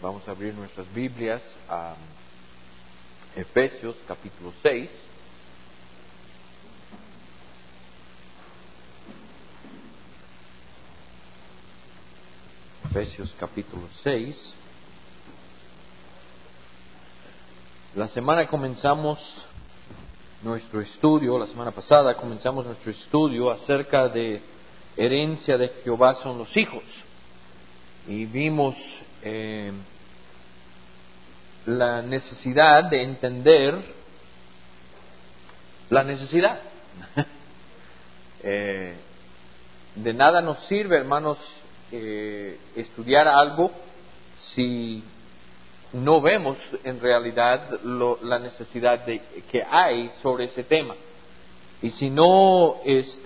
Vamos a abrir nuestras Biblias a Efesios capítulo 6. Efesios capítulo 6. La semana pasada comenzamos nuestro estudio acerca de herencia de Jehová son los hijos. Y vimos la necesidad de entender la necesidad. De nada nos sirve, hermanos, estudiar algo si no vemos en realidad la necesidad que hay sobre ese tema. Y si no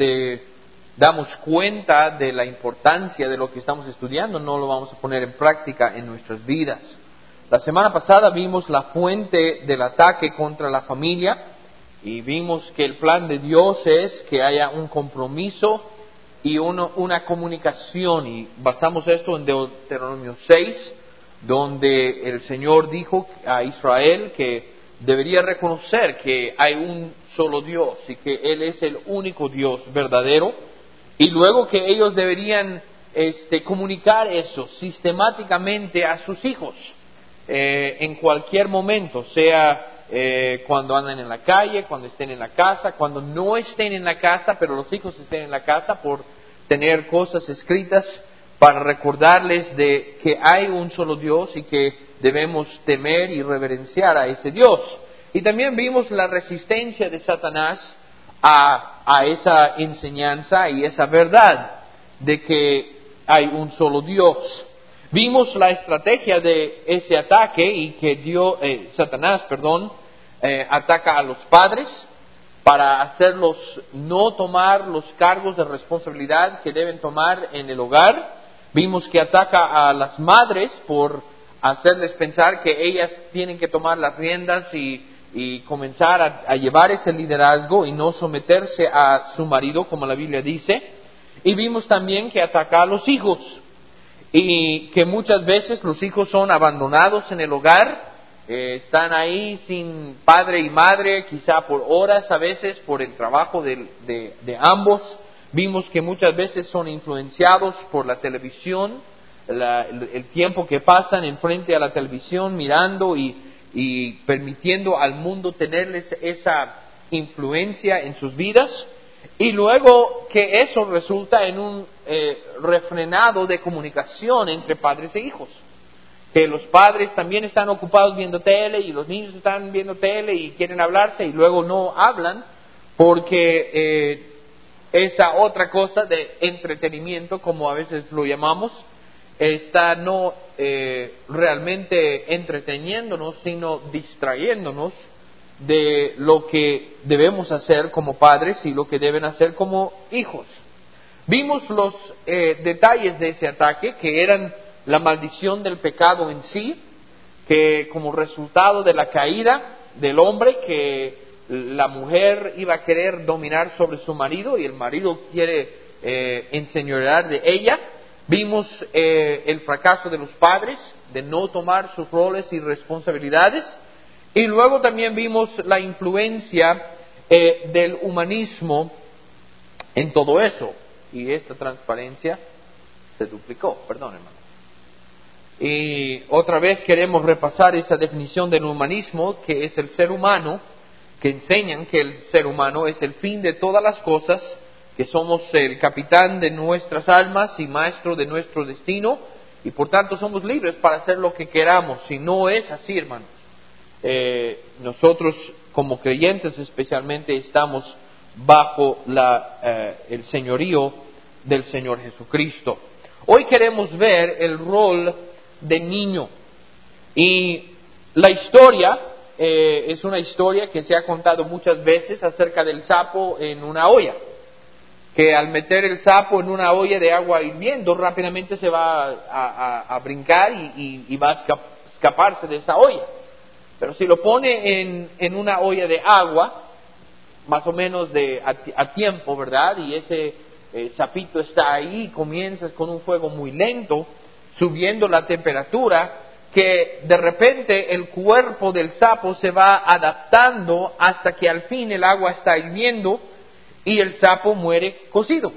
damos cuenta de la importancia de lo que estamos estudiando, no lo vamos a poner en práctica en nuestras vidas. La semana pasada vimos la fuente del ataque contra la familia y vimos que el plan de Dios es que haya un compromiso y una comunicación, y basamos esto en Deuteronomio 6, donde el Señor dijo a Israel que debería reconocer que hay un solo Dios y que Él es el único Dios verdadero, y luego que ellos deberían comunicar eso sistemáticamente a sus hijos en cualquier momento, sea cuando andan en la calle, cuando estén en la casa, cuando no estén en la casa, pero los hijos estén en la casa, por tener cosas escritas para recordarles de que hay un solo Dios y que debemos temer y reverenciar a ese Dios. Y también vimos la resistencia de Satanás a esa enseñanza y esa verdad de que hay un solo Dios. Vimos la estrategia de ese ataque y que Satanás ataca a los padres para hacerlos no tomar los cargos de responsabilidad que deben tomar en el hogar. Vimos que ataca a las madres por hacerles pensar que ellas tienen que tomar las riendas y comenzar a llevar ese liderazgo y no someterse a su marido, como la Biblia dice. Y vimos también que ataca a los hijos y que muchas veces los hijos son abandonados en el hogar, están ahí sin padre y madre, quizá por horas a veces, por el trabajo de ambos. Vimos que muchas veces son influenciados por la televisión, el tiempo que pasan enfrente a la televisión mirando y permitiendo al mundo tenerles esa influencia en sus vidas, y luego que eso resulta en un refrenado de comunicación entre padres e hijos, que los padres también están ocupados viendo tele y los niños están viendo tele y quieren hablarse y luego no hablan porque esa otra cosa de entretenimiento, como a veces lo llamamos, está no realmente entreteniéndonos, sino distrayéndonos de lo que debemos hacer como padres y lo que deben hacer como hijos. Vimos los detalles de ese ataque, que eran la maldición del pecado en sí, que como resultado de la caída del hombre, que la mujer iba a querer dominar sobre su marido y el marido quiere enseñorear de ella. Vimos el fracaso de los padres de no tomar sus roles y responsabilidades, y luego también vimos la influencia del humanismo en todo eso, y esta transparencia se duplicó, perdón, hermano. Y otra vez queremos repasar esa definición del humanismo, que es el ser humano, que enseñan que el ser humano es el fin de todas las cosas, que somos el capitán de nuestras almas y maestro de nuestro destino, y por tanto somos libres para hacer lo que queramos. Si no es así, hermanos, nosotros como creyentes especialmente estamos bajo el señorío del Señor Jesucristo. Hoy queremos ver el rol de niño, y la historia es una historia que se ha contado muchas veces acerca del sapo en una olla, que al meter el sapo en una olla de agua hirviendo rápidamente se va a brincar y va a escaparse de esa olla. Pero si lo pone en una olla de agua, más o menos a tiempo, ¿verdad? Y ese sapito está ahí, comienzas con un fuego muy lento, subiendo la temperatura, que de repente el cuerpo del sapo se va adaptando hasta que al fin el agua está hirviendo y el sapo muere cocido.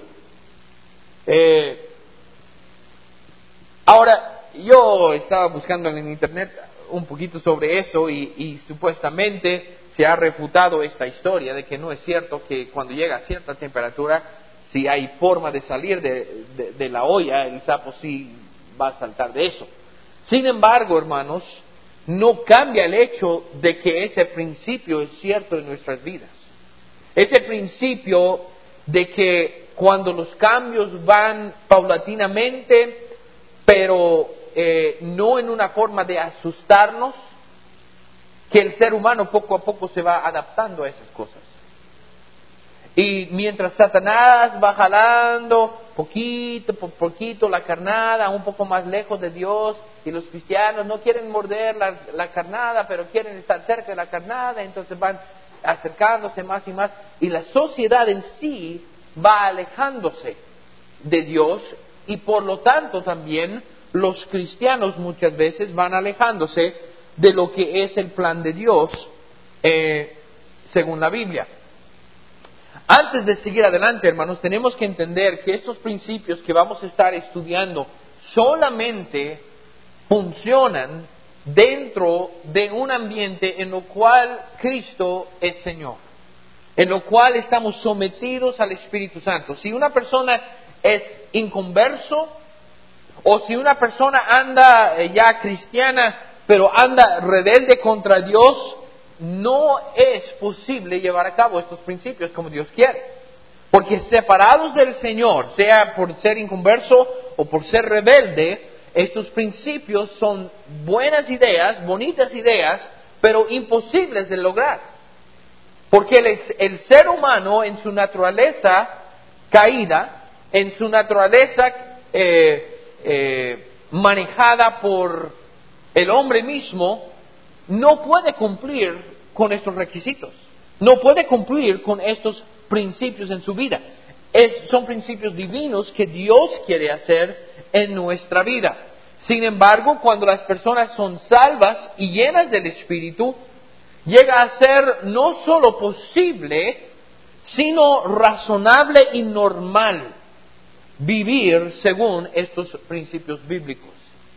Ahora, yo estaba buscando en internet un poquito sobre eso y supuestamente se ha refutado esta historia de que no es cierto que cuando llega a cierta temperatura, si hay forma de salir de la olla, el sapo sí va a saltar de eso. Sin embargo, hermanos, no cambia el hecho de que ese principio es cierto en nuestras vidas. Ese principio de que cuando los cambios van paulatinamente, pero no en una forma de asustarnos, que el ser humano poco a poco se va adaptando a esas cosas. Y mientras Satanás va jalando poquito por poquito la carnada, un poco más lejos de Dios, y los cristianos no quieren morder la carnada, pero quieren estar cerca de la carnada, entonces van acercándose más y más, y la sociedad en sí va alejándose de Dios, y por lo tanto también los cristianos muchas veces van alejándose de lo que es el plan de Dios según la Biblia. Antes de seguir adelante, hermanos, tenemos que entender que estos principios que vamos a estar estudiando solamente funcionan dentro de un ambiente en lo cual Cristo es Señor, en lo cual estamos sometidos al Espíritu Santo. Si una persona es inconverso, o si una persona anda ya cristiana, pero anda rebelde contra Dios, no es posible llevar a cabo estos principios como Dios quiere. Porque separados del Señor, sea por ser inconverso o por ser rebelde, estos principios son buenas ideas, bonitas ideas, pero imposibles de lograr. Porque el ser humano en su naturaleza caída, en su naturaleza manejada por el hombre mismo, no puede cumplir con estos requisitos, no puede cumplir con estos principios en su vida. Son principios divinos que Dios quiere hacer en nuestra vida. Sin embargo, cuando las personas son salvas y llenas del Espíritu, llega a ser no solo posible, sino razonable y normal vivir según estos principios bíblicos.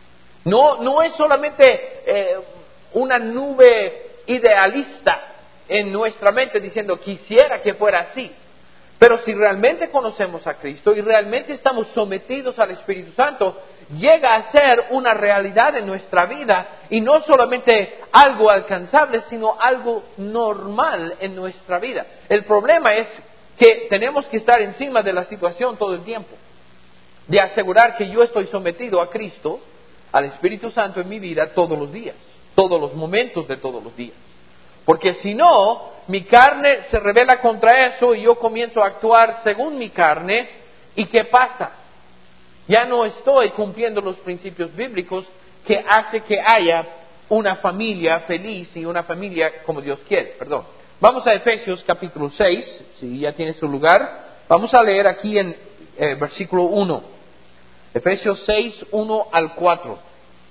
No es solamente una nube idealista en nuestra mente diciendo quisiera que fuera así. Pero si realmente conocemos a Cristo y realmente estamos sometidos al Espíritu Santo, llega a ser una realidad en nuestra vida y no solamente algo alcanzable, sino algo normal en nuestra vida. El problema es que tenemos que estar encima de la situación todo el tiempo, de asegurar que yo estoy sometido a Cristo, al Espíritu Santo en mi vida todos los días, todos los momentos de todos los días. Porque si no, mi carne se rebela contra eso y yo comienzo a actuar según mi carne. ¿Y qué pasa? Ya no estoy cumpliendo los principios bíblicos que hace que haya una familia feliz y una familia como Dios quiere. Vamos a Efesios capítulo 6, si ya tiene su lugar. Vamos a leer aquí en versículo 1. Efesios 6, 1 al 4.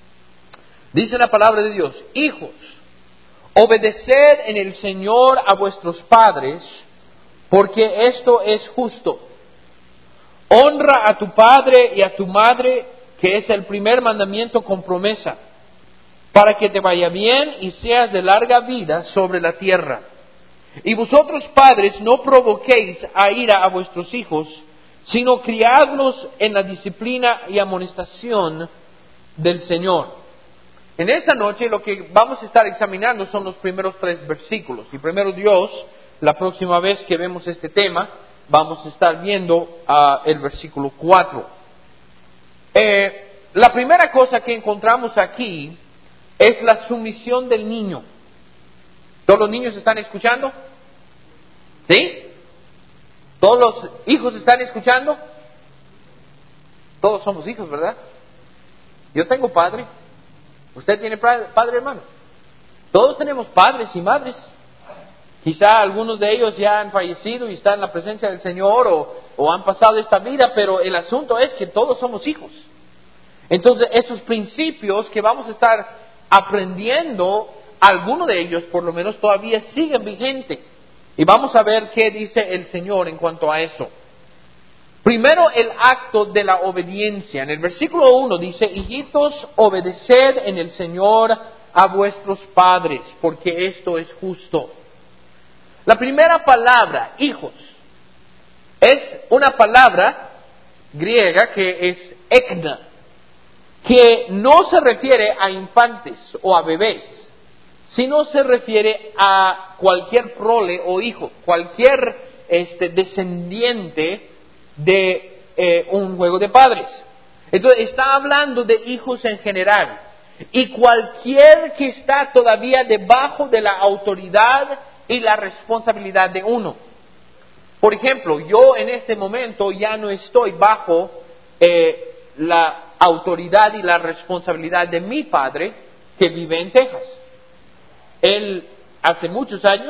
Dice la palabra de Dios: hijos, obedeced en el Señor a vuestros padres, porque esto es justo. Honra a tu padre y a tu madre, que es el primer mandamiento con promesa, para que te vaya bien y seas de larga vida sobre la tierra. Y vosotros, padres, no provoquéis a ira a vuestros hijos, sino criadlos en la disciplina y amonestación del Señor. En esta noche lo que vamos a estar examinando son los primeros 3 versículos. Y primero Dios, la próxima vez que vemos este tema, vamos a estar viendo el versículo 4. La primera cosa que encontramos aquí es la sumisión del niño. ¿Todos los niños están escuchando? ¿Sí? ¿Todos los hijos están escuchando? Todos somos hijos, ¿verdad? Yo tengo padre. ¿Usted tiene padre, hermano? Todos tenemos padres y madres. Quizá algunos de ellos ya han fallecido y están en la presencia del Señor o han pasado esta vida, pero el asunto es que todos somos hijos. Entonces, esos principios que vamos a estar aprendiendo, algunos de ellos por lo menos todavía siguen vigentes. Y vamos a ver qué dice el Señor en cuanto a eso. Primero, el acto de la obediencia. En el versículo 1 dice, hijitos, obedeced en el Señor a vuestros padres, porque esto es justo. La primera palabra, hijos, es una palabra griega que es ekna, que no se refiere a infantes o a bebés, sino se refiere a cualquier prole o hijo, cualquier descendiente de un juego de padres. Entonces está hablando de hijos en general, y cualquier que está todavía debajo de la autoridad y la responsabilidad de uno. Por ejemplo, yo en este momento ya no estoy bajo la autoridad y la responsabilidad de mi padre, que vive en Texas. Él hace muchos años,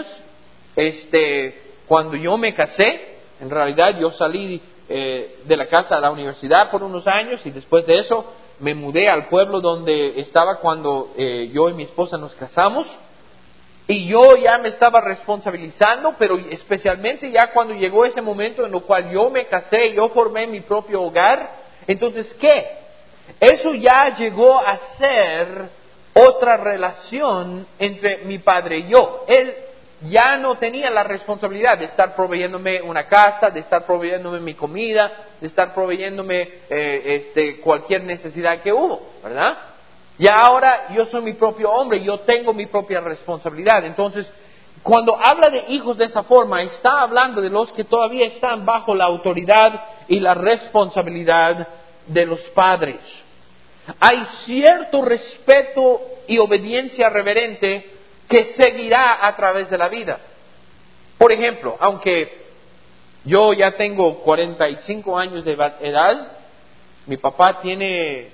cuando yo me casé, en realidad yo salí de la casa a la universidad por unos años, y después de eso me mudé al pueblo donde estaba cuando yo y mi esposa nos casamos, y yo ya me estaba responsabilizando, pero especialmente ya cuando llegó ese momento en el cual yo me casé, yo formé mi propio hogar. Entonces, ¿qué? Eso ya llegó a ser otra relación entre mi padre y yo. Él ya no tenía la responsabilidad de estar proveyéndome una casa, de estar proveyéndome mi comida, de estar proveyéndome cualquier necesidad que hubo, ¿verdad? Y ahora yo soy mi propio hombre, yo tengo mi propia responsabilidad. Entonces, cuando habla de hijos de esa forma, está hablando de los que todavía están bajo la autoridad y la responsabilidad de los padres. Hay cierto respeto y obediencia reverente que seguirá a través de la vida. Por ejemplo, aunque yo ya tengo 45 años de edad, mi papá tiene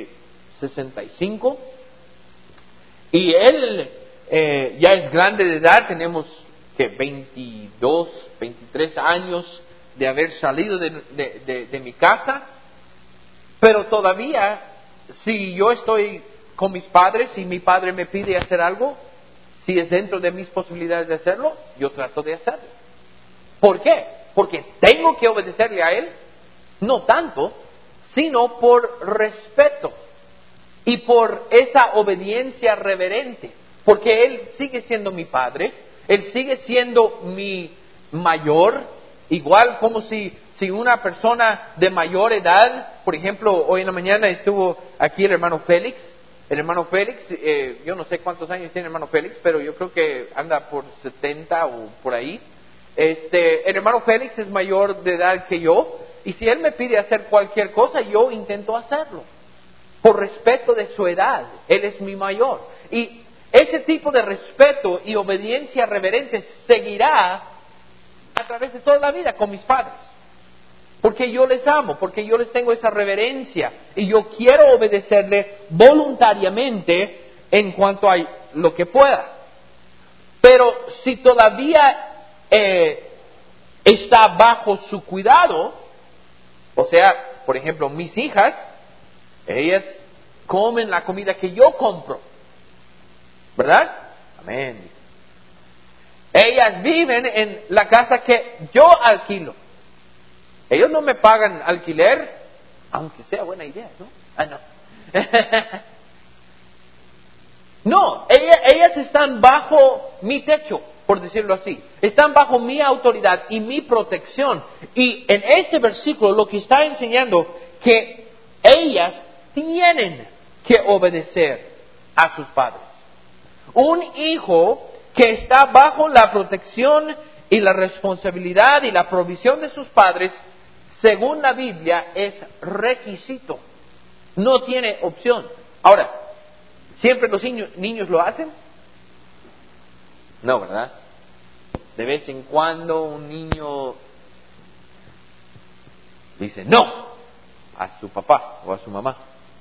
65, y él ya es grande de edad. Tenemos que 22, 23 años de haber salido de mi casa, pero todavía, si yo estoy con mis padres y mi padre me pide hacer algo, si es dentro de mis posibilidades de hacerlo, yo trato de hacerlo. ¿Por qué? Porque tengo que obedecerle a él, no tanto, sino por respeto y por esa obediencia reverente, porque él sigue siendo mi padre, él sigue siendo mi mayor, igual como si una persona de mayor edad, por ejemplo, hoy en la mañana estuvo aquí el hermano Félix. El hermano Félix, yo no sé cuántos años tiene el hermano Félix, pero yo creo que anda por 70 o por ahí. El hermano Félix es mayor de edad que yo, y si él me pide hacer cualquier cosa, yo intento hacerlo, por respeto de su edad. Él es mi mayor. Y ese tipo de respeto y obediencia reverente seguirá a través de toda la vida con mis padres. Porque yo les amo, porque yo les tengo esa reverencia, y yo quiero obedecerle voluntariamente en cuanto a lo que pueda. Pero si todavía está bajo su cuidado, o sea, por ejemplo, mis hijas, ellas comen la comida que yo compro, ¿verdad? Amén. Ellas viven en la casa que yo alquilo. Ellos no me pagan alquiler, aunque sea buena idea, ¿no? No. No, ellas están bajo mi techo, por decirlo así. Están bajo mi autoridad y mi protección. Y en este versículo lo que está enseñando que ellas tienen que obedecer a sus padres. Un hijo que está bajo la protección y la responsabilidad y la provisión de sus padres, según la Biblia, es requisito. No tiene opción. Ahora, ¿siempre los niños lo hacen? No, ¿verdad? De vez en cuando un niño dice no a su papá o a su mamá.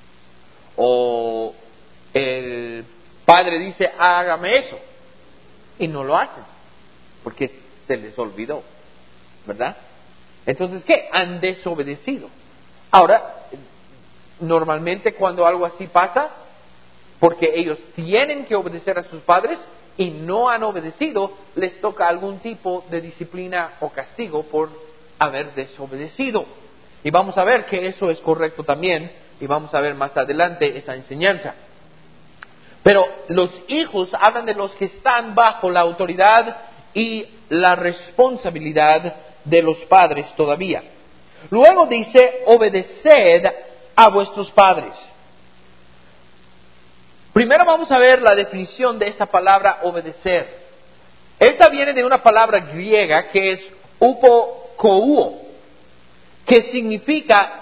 O el padre dice hágame eso, y no lo hacen porque se les olvidó, ¿verdad? Entonces, ¿qué? Han desobedecido. Ahora, normalmente cuando algo así pasa, porque ellos tienen que obedecer a sus padres y no han obedecido, les toca algún tipo de disciplina o castigo por haber desobedecido. Y vamos a ver que eso es correcto también, y vamos a ver más adelante esa enseñanza. Pero los hijos hablan de los que están bajo la autoridad y la responsabilidad de los padres todavía. Luego dice, obedeced a vuestros padres. Primero vamos a ver la definición de esta palabra obedecer. Esta viene de una palabra griega que es upokouo, que significa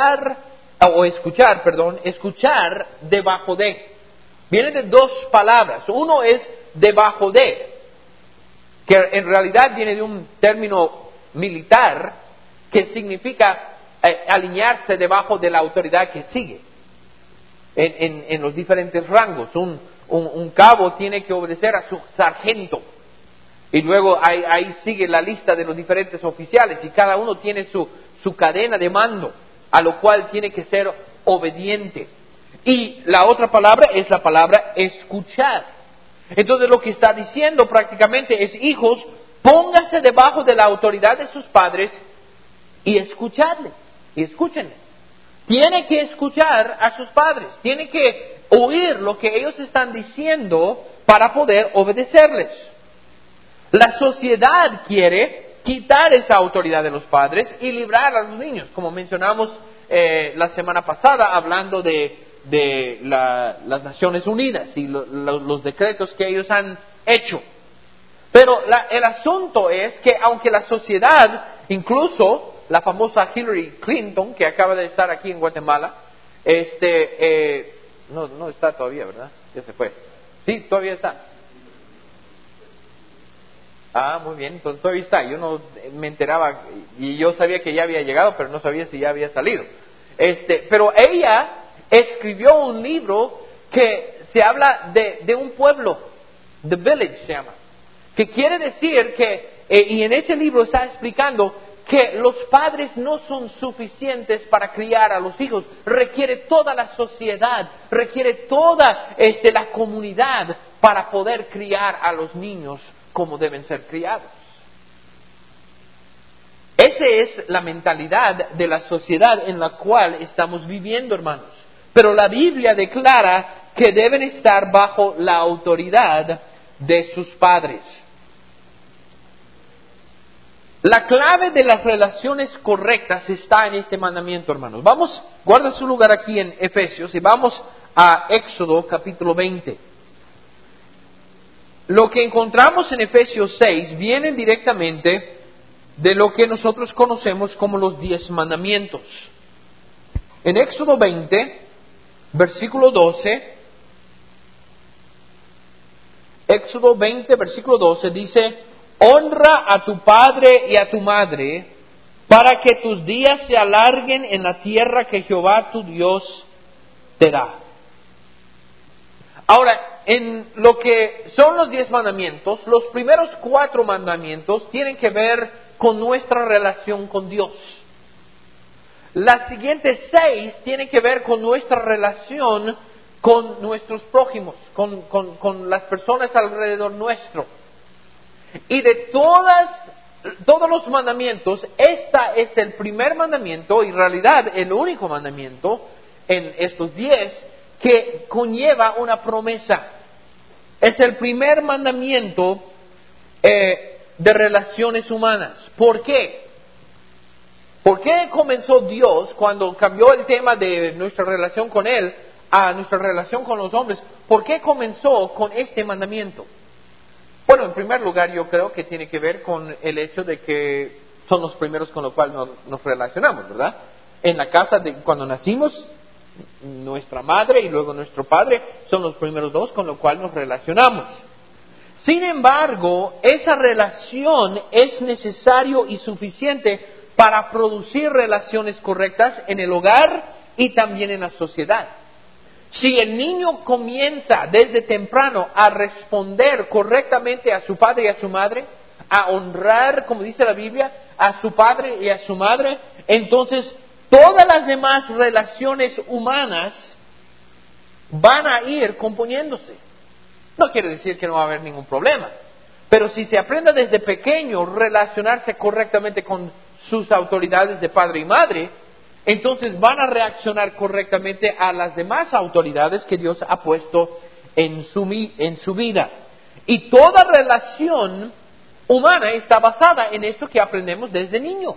escuchar debajo de. Viene de dos palabras. Uno es debajo de, que en realidad viene de un término militar que significa alinearse debajo de la autoridad que sigue. En los diferentes rangos. Un cabo tiene que obedecer a su sargento. Y luego ahí sigue la lista de los diferentes oficiales y cada uno tiene su cadena de mando, a lo cual tiene que ser obediente. Y la otra palabra es la palabra escuchar. Entonces lo que está diciendo prácticamente es, hijos, pónganse debajo de la autoridad de sus padres y escuchadles, y escúchenles. Tiene que escuchar a sus padres, tiene que oír lo que ellos están diciendo para poder obedecerles. La sociedad quiere quitar esa autoridad de los padres y librar a los niños, como mencionamos la semana pasada, hablando de las Naciones Unidas y los decretos que ellos han hecho. Pero el asunto es que aunque la sociedad, incluso la famosa Hillary Clinton, que acaba de estar aquí en Guatemala, no está todavía, ¿verdad? Ya se fue. Sí, todavía está. Ah, muy bien, entonces todavía está. Yo no me enteraba, y yo sabía que ya había llegado, pero no sabía si ya había salido. Pero ella escribió un libro que se habla de un pueblo, The Village se llama, que quiere decir que, y en ese libro está explicando que los padres no son suficientes para criar a los hijos, requiere toda la sociedad, requiere toda la comunidad para poder criar a los niños como deben ser criados. Esa es la mentalidad de la sociedad en la cual estamos viviendo, hermanos. Pero la Biblia declara que deben estar bajo la autoridad de sus padres. La clave de las relaciones correctas está en este mandamiento, hermanos. Vamos, guarda su lugar aquí en Efesios y vamos a Éxodo capítulo 20. Lo que encontramos en Efesios 6 viene directamente de lo que nosotros conocemos como los 10 mandamientos. En Éxodo 20, versículo 12, Éxodo 20, versículo 12 dice: honra a tu padre y a tu madre, para que tus días se alarguen en la tierra que Jehová tu Dios te da. Ahora, en lo que son los 10 mandamientos, los primeros 4 mandamientos tienen que ver con nuestra relación con Dios. Las siguientes 6 tienen que ver con nuestra relación con nuestros prójimos, con las personas alrededor nuestro. Y de todos los mandamientos, este es el primer mandamiento, y en realidad el único mandamiento en estos 10 que conlleva una promesa. Es el primer mandamiento de relaciones humanas. ¿Por qué? ¿Por qué comenzó Dios cuando cambió el tema de nuestra relación con Él a nuestra relación con los hombres? ¿Por qué comenzó con este mandamiento? Bueno, en primer lugar yo creo que tiene que ver con el hecho de que son los primeros con los cuales nos relacionamos, ¿verdad? En la casa cuando nacimos, nuestra madre y luego nuestro padre son los primeros 2 con los cuales nos relacionamos. Sin embargo, esa relación es necesario y suficiente para producir relaciones correctas en el hogar y también en la sociedad. Si el niño comienza desde temprano a responder correctamente a su padre y a su madre, a honrar, como dice la Biblia, a su padre y a su madre, entonces todas las demás relaciones humanas van a ir componiéndose. No quiere decir que no va a haber ningún problema, pero si se aprende desde pequeño relacionarse correctamente con sus autoridades de padre y madre, entonces van a reaccionar correctamente a las demás autoridades que Dios ha puesto en su vida. Y toda relación humana está basada en esto que aprendemos desde niño.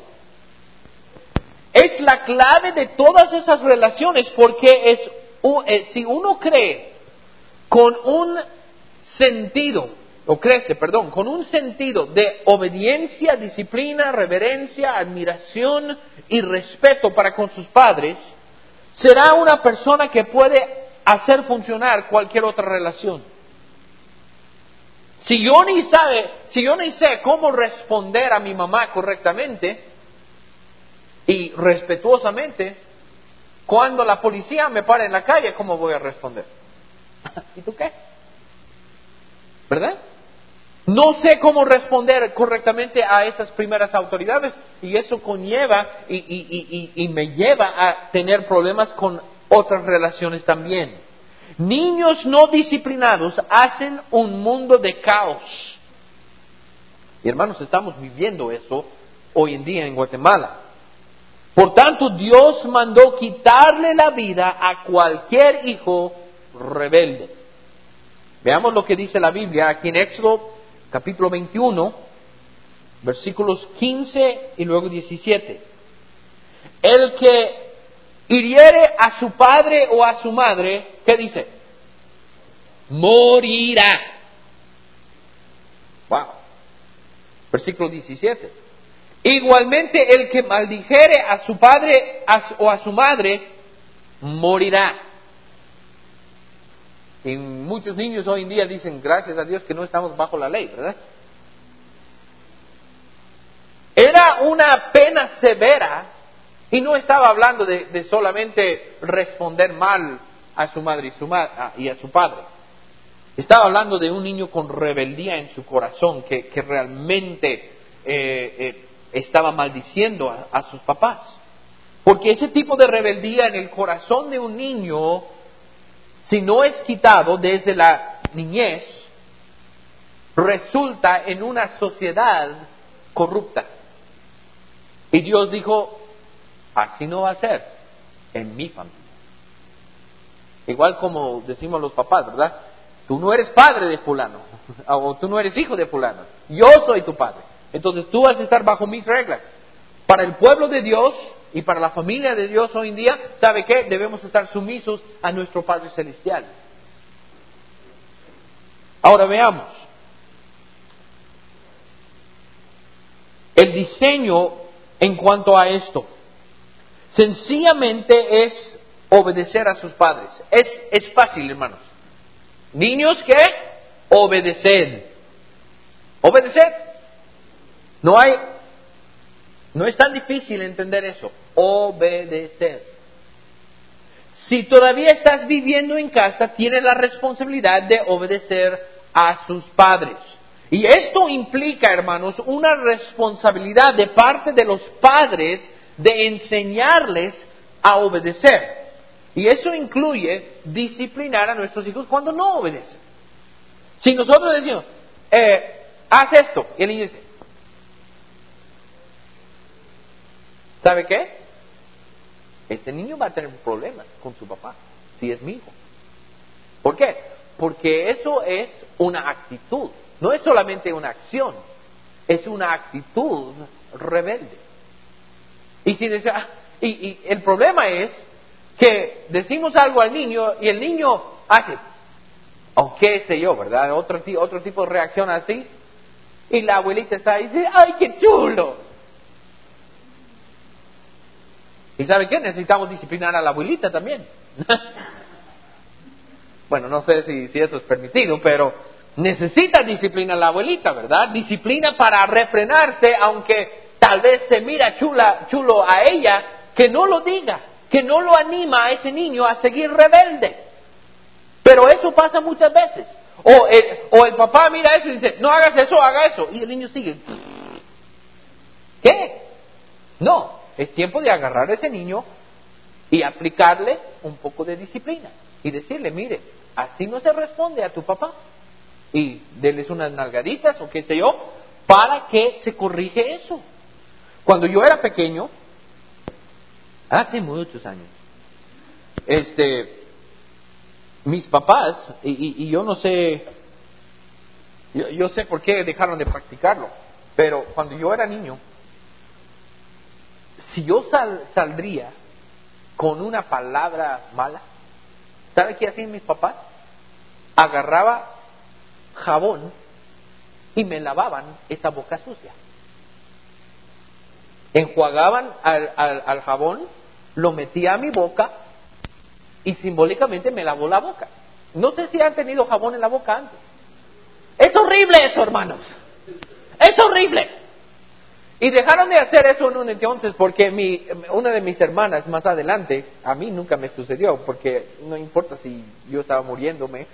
Es la clave de todas esas relaciones, porque si uno cree con un sentido, con un sentido de obediencia, disciplina, reverencia, admiración y respeto para con sus padres, será una persona que puede hacer funcionar cualquier otra relación. Si yo ni sé cómo responder a mi mamá correctamente y respetuosamente, cuando la policía me para en la calle, ¿cómo voy a responder? ¿Y tú qué? ¿Verdad? No sé cómo responder correctamente a esas primeras autoridades, y eso conlleva y me lleva a tener problemas con otras relaciones también. Niños no disciplinados hacen un mundo de caos. Y hermanos, estamos viviendo eso hoy en día en Guatemala. Por tanto, Dios mandó quitarle la vida a cualquier hijo rebelde. Veamos lo que dice la Biblia aquí en Éxodo capítulo 21, versículos 15 y luego 17. El que hiriere a su padre o a su madre, ¿qué dice? Morirá. Wow. Versículo 17. Igualmente el que maldijere a su padre o a su madre, morirá. Y muchos niños hoy en día dicen, gracias a Dios que no estamos bajo la ley, ¿verdad? Era una pena severa, y no estaba hablando de solamente responder mal a su madre y a su padre. Estaba hablando de un niño con rebeldía en su corazón, que realmente estaba maldiciendo a sus papás. Porque ese tipo de rebeldía en el corazón de un niño, si no es quitado desde la niñez, resulta en una sociedad corrupta. Y Dios dijo, así no va a ser en mi familia. Igual como decimos los papás, ¿verdad? Tú no eres padre de fulano, o tú no eres hijo de fulano, yo soy tu padre. Entonces tú vas a estar bajo mis reglas. Para el pueblo de Dios y para la familia de Dios hoy en día, ¿sabe qué? Debemos estar sumisos a nuestro Padre Celestial. Ahora veamos. El diseño en cuanto a esto, sencillamente es obedecer a sus padres. Es fácil, hermanos. Niños, ¿qué? Obedeced. Obedeced. No es tan difícil entender eso. Obedecer. Si todavía estás viviendo en casa, tienes la responsabilidad de obedecer a sus padres. Y esto implica, hermanos, una responsabilidad de parte de los padres de enseñarles a obedecer. Y eso incluye disciplinar a nuestros hijos cuando no obedecen. Si nosotros decimos, haz esto, y el niño dice, ¿sabe qué? Este niño va a tener problemas con su papá, si es mi hijo. ¿Por qué? Porque eso es una actitud, no es solamente una acción, es una actitud rebelde. Y el problema es que decimos algo al niño y el niño hace, o qué sé yo, ¿verdad? Otro tipo de reacción así, y la abuelita está ahí y dice, ¡ay, qué chulo! ¿Y sabe qué? Necesitamos disciplinar a la abuelita también. Bueno, no sé si eso es permitido, pero necesita disciplina a la abuelita, ¿verdad? Disciplina para refrenarse, aunque tal vez se mira chulo a ella, que no lo diga, que no lo anima a ese niño a seguir rebelde. Pero eso pasa muchas veces. O el papá mira eso y dice, no hagas eso, haga eso. Y el niño sigue. ¿Qué? No. es tiempo de agarrar a ese niño y aplicarle un poco de disciplina y decirle, mire, así no se responde a tu papá, y denles unas nalgaditas o qué sé yo, para que se corrige eso. Cuando yo era pequeño, hace muchos años, mis papás, y yo no sé, yo sé por qué dejaron de practicarlo, pero cuando yo era niño, si yo saldría con una palabra mala, ¿sabe qué hacían mis papás? Agarraba jabón y me lavaban esa boca sucia. Enjuagaban al jabón, lo metía a mi boca y simbólicamente me lavó la boca. No sé si han tenido jabón en la boca antes. Es horrible eso, hermanos. Es horrible. Y dejaron de hacer eso en un entonces porque una de mis hermanas más adelante, a mí nunca me sucedió, porque no importa si yo estaba muriéndome,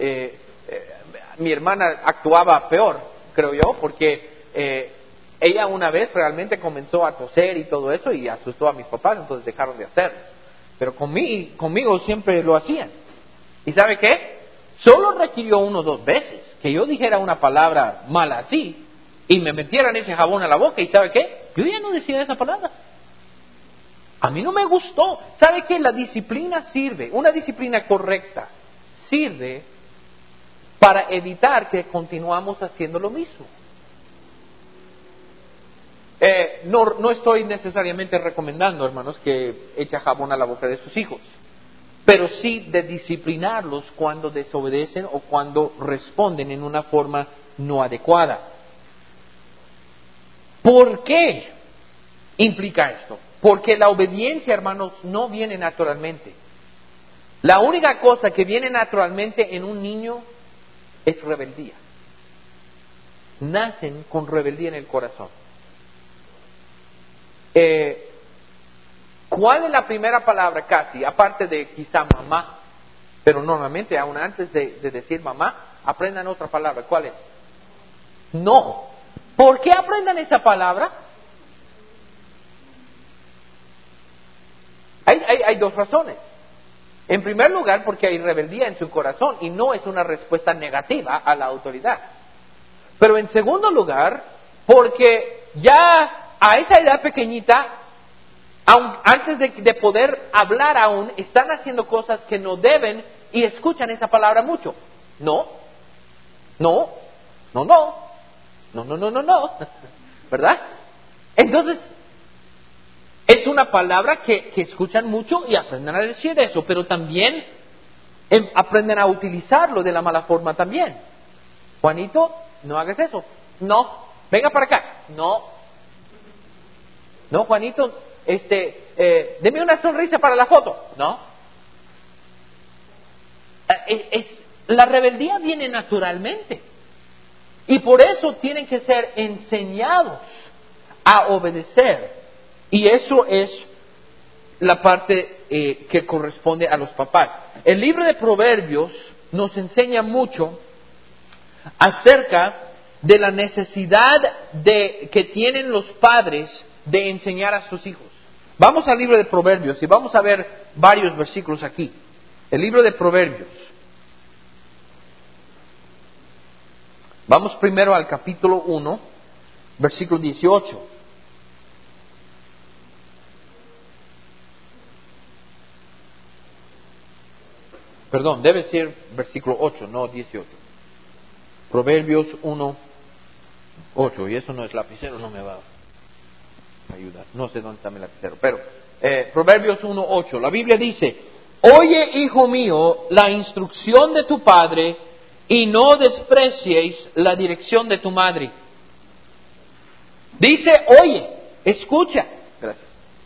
mi hermana actuaba peor, creo yo, porque ella una vez realmente comenzó a toser y todo eso y asustó a mis papás, entonces dejaron de hacerlo. Pero conmigo siempre lo hacían. ¿Y sabe qué? Solo requirió 1 o 2 veces que yo dijera una palabra mala así y me metieran ese jabón a la boca, y ¿sabe qué? Yo ya no decía esa palabra. A mí no me gustó. ¿Sabe qué? La disciplina sirve, una disciplina correcta sirve para evitar que continuamos haciendo lo mismo. No estoy necesariamente recomendando, hermanos, que eche jabón a la boca de sus hijos, pero sí de disciplinarlos cuando desobedecen o cuando responden en una forma no adecuada. ¿Por qué implica esto? Porque la obediencia, hermanos, no viene naturalmente. La única cosa que viene naturalmente en un niño es rebeldía. Nacen con rebeldía en el corazón. ¿Cuál es la primera palabra casi? Aparte de quizá mamá, pero normalmente aún antes de decir mamá, aprendan otra palabra. ¿Cuál es? No. ¿Por qué aprendan esa palabra? Hay 2 razones. En primer lugar, porque hay rebeldía en su corazón y no es una respuesta negativa a la autoridad. Pero en segundo lugar, porque ya a esa edad pequeñita, antes de poder hablar aún, están haciendo cosas que no deben y escuchan esa palabra mucho. No, no, no, no, no, no, no, no, no, ¿verdad? Entonces, es una palabra que escuchan mucho y aprenden a decir eso, pero también aprenden a utilizarlo de la mala forma también. Juanito, no hagas eso. No, venga para acá. No. No, Juanito, deme una sonrisa para la foto. No. La rebeldía viene naturalmente. Y por eso tienen que ser enseñados a obedecer. Y eso es la parte que corresponde a los papás. El libro de Proverbios nos enseña mucho acerca de la necesidad que tienen los padres de enseñar a sus hijos. Vamos al libro de Proverbios y vamos a ver varios versículos aquí. El libro de Proverbios. Vamos primero al capítulo 1, versículo 18. Perdón, debe ser versículo 8, no 18. Proverbios 1, 8. Y eso no es lapicero, no me va a ayudar. No sé dónde está mi lapicero. Pero Proverbios 1, 8. La Biblia dice: Oye, hijo mío, la instrucción de tu padre y no desprecies la dirección de tu madre. Dice, oye, escucha. Gracias.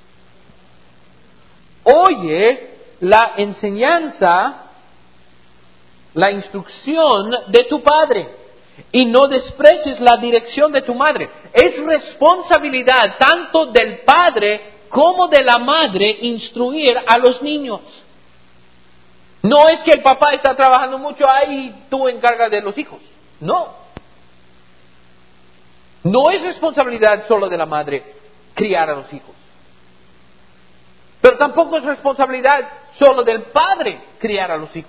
Oye la enseñanza, la instrucción de tu padre y no desprecies la dirección de tu madre. Es responsabilidad tanto del padre como de la madre instruir a los niños. No es que el papá está trabajando mucho ahí, tú encargas de los hijos. No. No es responsabilidad solo de la madre criar a los hijos. Pero tampoco es responsabilidad solo del padre criar a los hijos.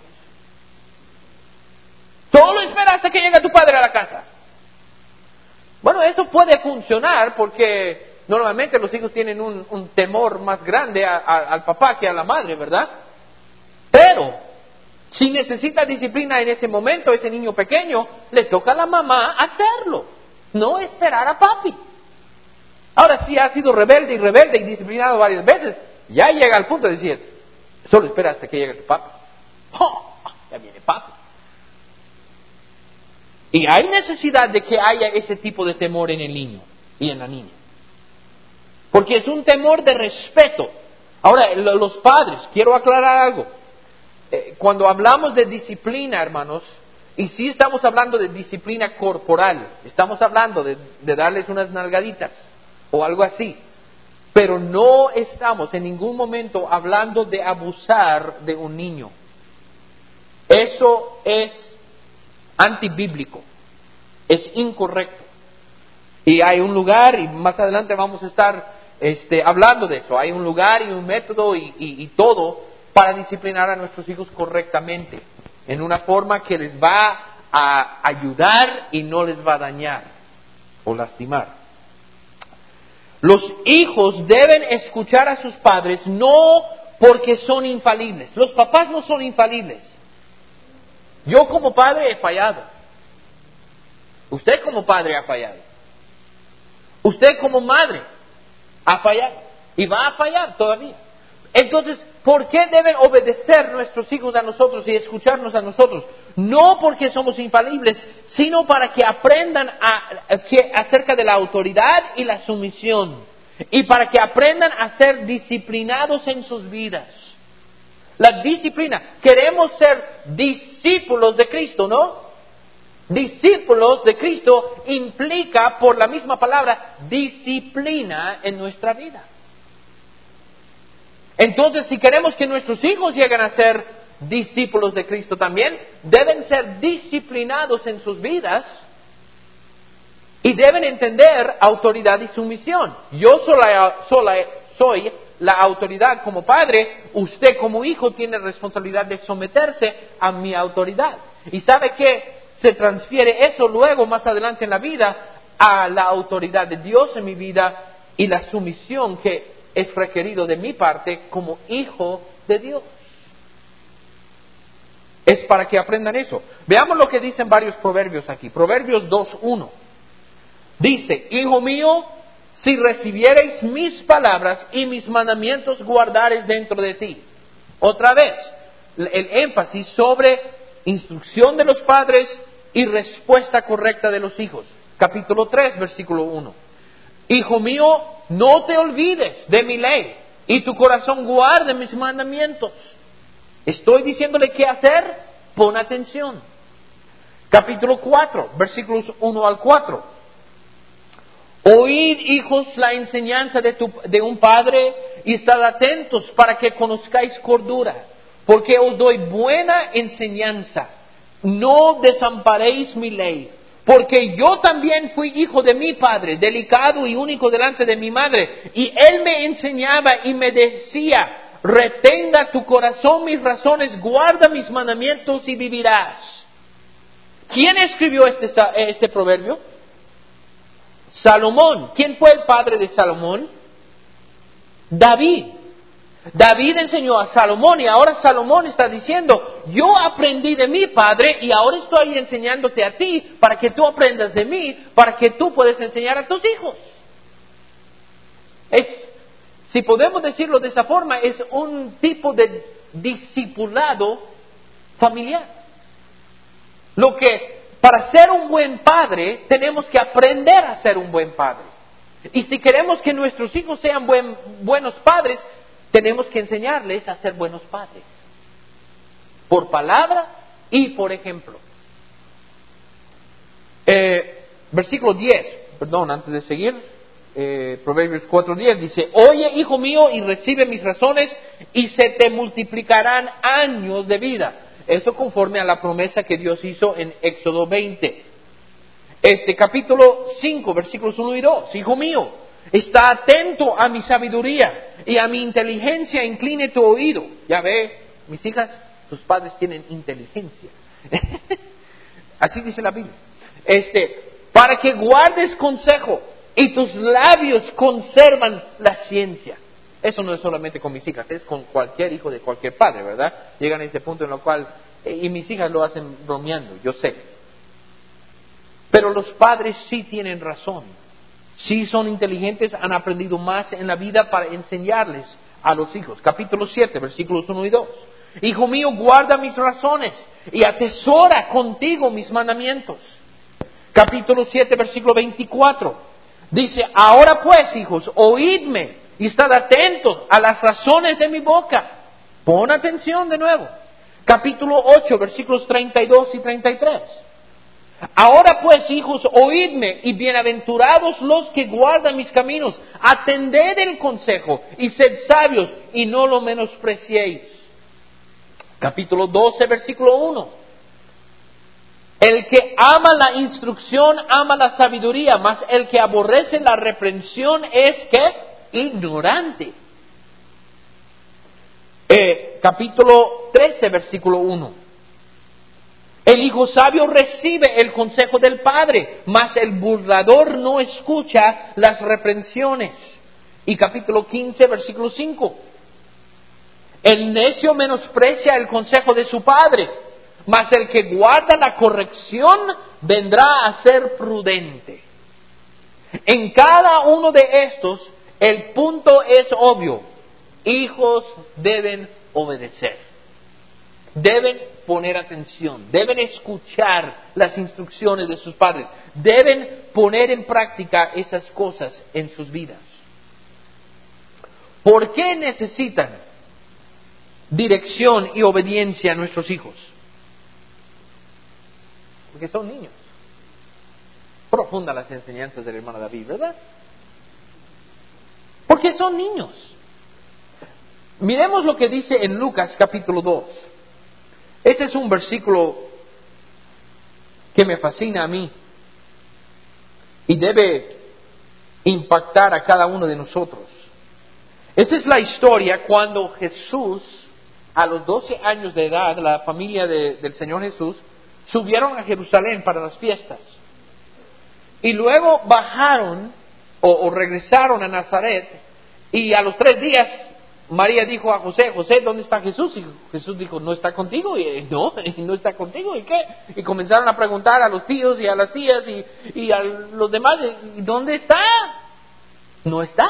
Solo espera hasta que llegue tu padre a la casa. Bueno, eso puede funcionar porque normalmente los hijos tienen un temor más grande al papá que a la madre, ¿verdad? Pero si necesita disciplina en ese momento, ese niño pequeño, le toca a la mamá hacerlo, no esperar a papi. Ahora, si ha sido rebelde y disciplinado varias veces, ya llega al punto de decir, solo espera hasta que llegue tu papi. ¡Oh! Ya viene papi. Y hay necesidad de que haya ese tipo de temor en el niño y en la niña. Porque es un temor de respeto. Ahora, los padres, quiero aclarar algo. Cuando hablamos de disciplina, hermanos, y sí estamos hablando de disciplina corporal, estamos hablando de darles unas nalgaditas o algo así, pero no estamos en ningún momento hablando de abusar de un niño. Eso es antibíblico, es incorrecto. Y hay un lugar, y más adelante vamos a estar hablando de eso, hay un lugar y un método y todo para disciplinar a nuestros hijos correctamente, en una forma que les va a ayudar y no les va a dañar o lastimar. Los hijos deben escuchar a sus padres no porque son infalibles. Los papás no son infalibles. Yo como padre he fallado. Usted como padre ha fallado. Usted como madre ha fallado. Y va a fallar todavía. Entonces, ¿por qué deben obedecer nuestros hijos a nosotros y escucharnos a nosotros? No porque somos infalibles, sino para que aprendan acerca de la autoridad y la sumisión. Y para que aprendan a ser disciplinados en sus vidas. La disciplina. Queremos ser discípulos de Cristo, ¿no? Discípulos de Cristo implica, por la misma palabra, disciplina en nuestra vida. Entonces, si queremos que nuestros hijos lleguen a ser discípulos de Cristo también, deben ser disciplinados en sus vidas y deben entender autoridad y sumisión. Yo soy la autoridad como padre, usted como hijo tiene responsabilidad de someterse a mi autoridad. ¿Y sabe qué? Se transfiere eso luego, más adelante en la vida, a la autoridad de Dios en mi vida y la sumisión que es requerido de mi parte como hijo de Dios. Es para que aprendan eso. Veamos lo que dicen varios proverbios aquí. Proverbios 2:1. Dice, hijo mío, si recibiereis mis palabras y mis mandamientos guardares dentro de ti. Otra vez, el énfasis sobre instrucción de los padres y respuesta correcta de los hijos. Capítulo 3, versículo 1. Hijo mío, no te olvides de mi ley y tu corazón guarde mis mandamientos. Estoy diciéndole qué hacer, pon atención. Capítulo 4, versículos 1 al 4. Oíd, hijos, la enseñanza de un padre y estad atentos para que conozcáis cordura, porque os doy buena enseñanza. No desamparéis mi ley. Porque yo también fui hijo de mi padre, delicado y único delante de mi madre. Y él me enseñaba y me decía, retenga tu corazón mis razones, guarda mis mandamientos y vivirás. ¿Quién escribió este proverbio? Salomón. ¿Quién fue el padre de Salomón? David. David enseñó a Salomón y ahora Salomón está diciendo, yo aprendí de mi padre y ahora estoy enseñándote a ti para que tú aprendas de mí, para que tú puedas enseñar a tus hijos. Si podemos decirlo de esa forma, es un tipo de discipulado familiar. Lo que, para ser un buen padre, tenemos que aprender a ser un buen padre. Y si queremos que nuestros hijos sean buenos padres, tenemos que enseñarles a ser buenos padres. Por palabra y por ejemplo. Versículo 10, antes de seguir, Proverbios 4:10 dice, oye, hijo mío, y recibe mis razones, y se te multiplicarán años de vida. Eso conforme a la promesa que Dios hizo en Éxodo 20. Capítulo 5, versículos 1 y 2. Hijo mío, Está atento a mi sabiduría y a mi inteligencia incline tu oído. Ya ve, mis hijas, tus padres tienen inteligencia. Así dice la Biblia. Para que guardes consejo y tus labios conservan la ciencia. Eso no es solamente con mis hijas, es con cualquier hijo de cualquier padre, ¿verdad? Llegan a ese punto en el cual, y mis hijas lo hacen bromeando, yo sé. Pero los padres sí tienen razón. Sí son inteligentes, han aprendido más en la vida para enseñarles a los hijos. Capítulo 7, versículos 1 y 2. Hijo mío, guarda mis razones y atesora contigo mis mandamientos. Capítulo 7, versículo 24. Dice, ahora pues, hijos, oídme y estad atentos a las razones de mi boca. Pon atención de nuevo. Capítulo 8, versículos 32 y 33. Ahora pues, hijos, oídme, y bienaventurados los que guardan mis caminos. Atended el consejo, y sed sabios, y no lo menospreciéis. Capítulo 12, versículo 1. El que ama la instrucción, ama la sabiduría, mas el que aborrece la reprensión es, ¿qué? Ignorante. Capítulo 13, versículo 1. El hijo sabio recibe el consejo del padre, mas el burlador no escucha las reprensiones. Y capítulo 15, versículo 5. El necio menosprecia el consejo de su padre, mas el que guarda la corrección vendrá a ser prudente. En cada uno de estos, el punto es obvio. Hijos deben obedecer. Deben poner atención, deben escuchar las instrucciones de sus padres, deben poner en práctica esas cosas en sus vidas. ¿Por qué necesitan dirección y obediencia a nuestros hijos? Porque son niños. Profunda las enseñanzas del hermano David, ¿verdad? Porque son niños. Miremos lo que dice en Lucas capítulo 2. Este es un versículo que me fascina a mí y debe impactar a cada uno de nosotros. Esta es la historia cuando Jesús, a los 12 años de edad, la familia del Señor Jesús, subieron a Jerusalén para las fiestas. Y luego bajaron o regresaron a Nazaret, y a los 3 días María dijo a José, José, ¿dónde está Jesús? Y Jesús dijo, ¿no está contigo? Y no está contigo. ¿Y qué? Y comenzaron a preguntar a los tíos y a las tías y a los demás, ¿y dónde está? No está.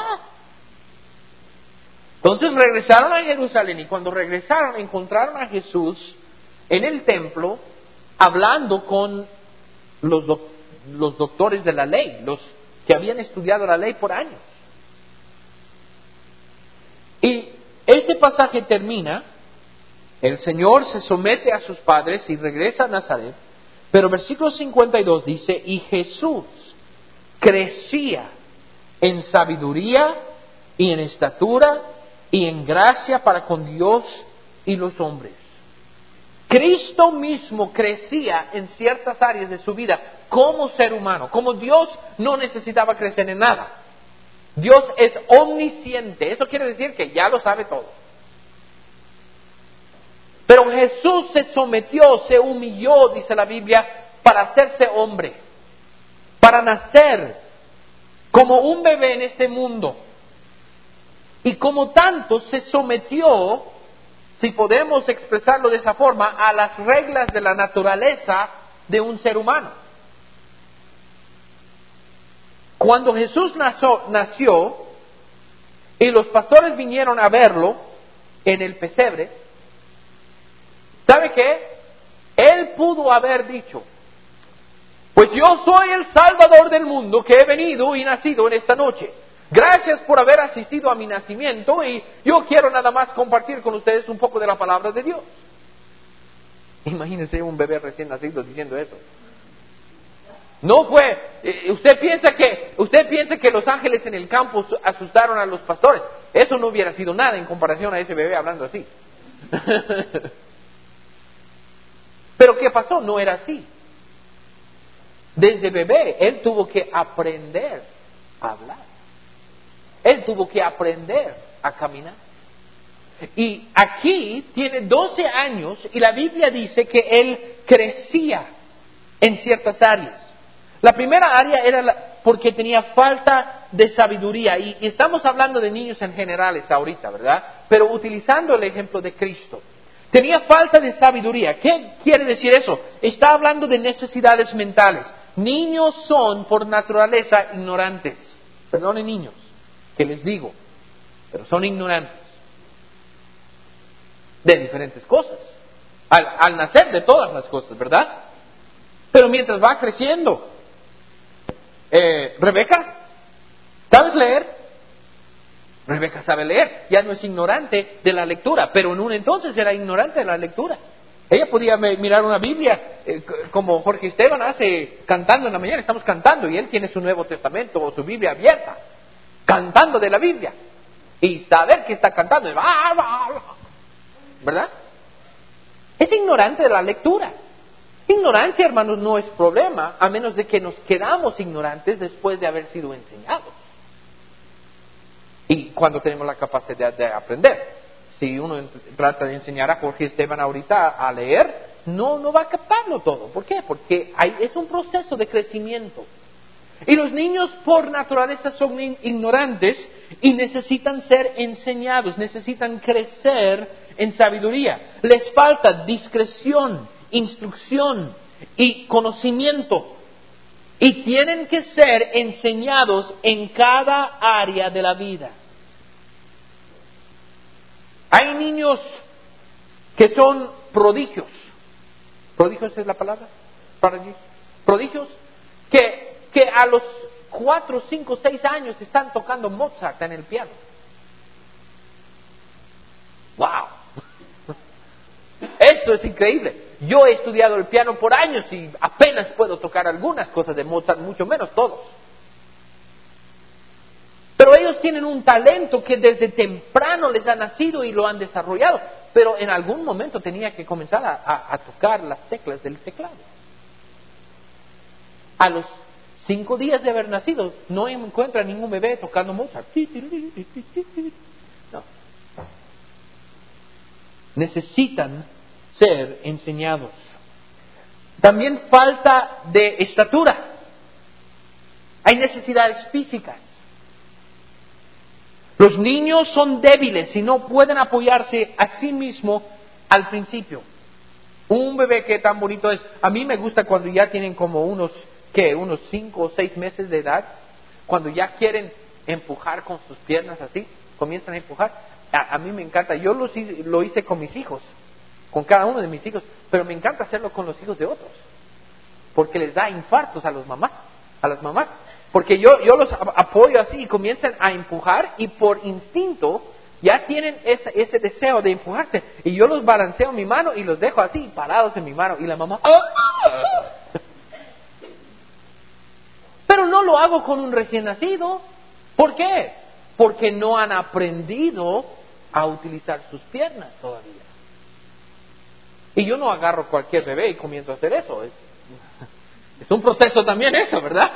Entonces regresaron a Jerusalén, y cuando regresaron encontraron a Jesús en el templo hablando con los doctores de la ley, los que habían estudiado la ley por años. Y este pasaje termina, el Señor se somete a sus padres y regresa a Nazaret, pero versículo 52 dice, y Jesús crecía en sabiduría y en estatura y en gracia para con Dios y los hombres. Cristo mismo crecía en ciertas áreas de su vida como ser humano. Como Dios no necesitaba crecer en nada. Dios es omnisciente. Eso quiere decir que ya lo sabe todo. Pero Jesús se sometió, se humilló, dice la Biblia, para hacerse hombre. Para nacer como un bebé en este mundo. Y como tanto se sometió, si podemos expresarlo de esa forma, a las reglas de la naturaleza de un ser humano. Cuando Jesús nació y los pastores vinieron a verlo en el pesebre, ¿sabe qué? Él pudo haber dicho, pues yo soy el Salvador del mundo que he venido y nacido en esta noche. Gracias por haber asistido a mi nacimiento y yo quiero nada más compartir con ustedes un poco de la palabra de Dios. Imagínense un bebé recién nacido diciendo eso. No fue, usted piensa que los ángeles en el campo asustaron a los pastores. Eso no hubiera sido nada en comparación a ese bebé hablando así. Pero ¿qué pasó? No era así. Desde bebé él tuvo que aprender a hablar. Él tuvo que aprender a caminar. Y aquí tiene 12 años y la Biblia dice que él crecía en ciertas áreas. La primera área era porque tenía falta de sabiduría. Y estamos hablando de niños en generales ahorita, ¿verdad? Pero utilizando el ejemplo de Cristo. Tenía falta de sabiduría. ¿Qué quiere decir eso? Está hablando de necesidades mentales. Niños son por naturaleza ignorantes. Perdonen niños, que les digo, pero son ignorantes de diferentes cosas. Al nacer de todas las cosas, ¿verdad? Pero mientras va creciendo, Rebeca, ¿sabes leer? Rebeca sabe leer, ya no es ignorante de la lectura, pero en un entonces era ignorante de la lectura. Ella podía mirar una Biblia, como Jorge Esteban hace cantando en la mañana, estamos cantando, y él tiene su Nuevo Testamento o su Biblia abierta, cantando de la Biblia, y saber que está cantando, ¿verdad? Es ignorante de la lectura. Ignorancia, hermanos, no es problema, a menos de que nos quedamos ignorantes después de haber sido enseñados. Y cuando tenemos la capacidad de aprender. Si uno trata de enseñar a Jorge Esteban ahorita a leer, no va a captarlo todo. ¿Por qué? Porque es un proceso de crecimiento. Y los niños por naturaleza son ignorantes y necesitan ser enseñados, necesitan crecer en sabiduría. Les falta discreción, instrucción y conocimiento. Y tienen que ser enseñados en cada área de la vida. Hay niños que son prodigios. ¿Prodigios es la palabra? Prodigios que a los 4, 5, 6 años están tocando Mozart en el piano. ¡Wow! Eso es increíble. Yo he estudiado el piano por años y apenas puedo tocar algunas cosas de Mozart, mucho menos todos. Pero ellos tienen un talento que desde temprano les ha nacido y lo han desarrollado. Pero en algún momento tenía que comenzar a tocar las teclas del teclado. A los 5 días de haber nacido, no encuentra ningún bebé tocando Mozart. No. Necesitan ser enseñados. También falta de estatura. Hay necesidades físicas. Los niños son débiles y no pueden apoyarse a sí mismos al principio. Un bebé que tan bonito es, a mí me gusta cuando ya tienen como unos 5 o 6 meses de edad, cuando ya quieren empujar con sus piernas así, comienzan a empujar. A mí me encanta, yo lo hice con mis hijos, con cada uno de mis hijos, pero me encanta hacerlo con los hijos de otros, porque les da infartos a las mamás. Porque yo los apoyo así y comienzan a empujar y por instinto ya tienen ese deseo de empujarse. Y yo los balanceo en mi mano y los dejo así, parados en mi mano. Y la mamá... Pero no lo hago con un recién nacido. ¿Por qué? Porque no han aprendido a utilizar sus piernas todavía. Y yo no agarro cualquier bebé y comienzo a hacer eso. Es un proceso también eso, ¿verdad?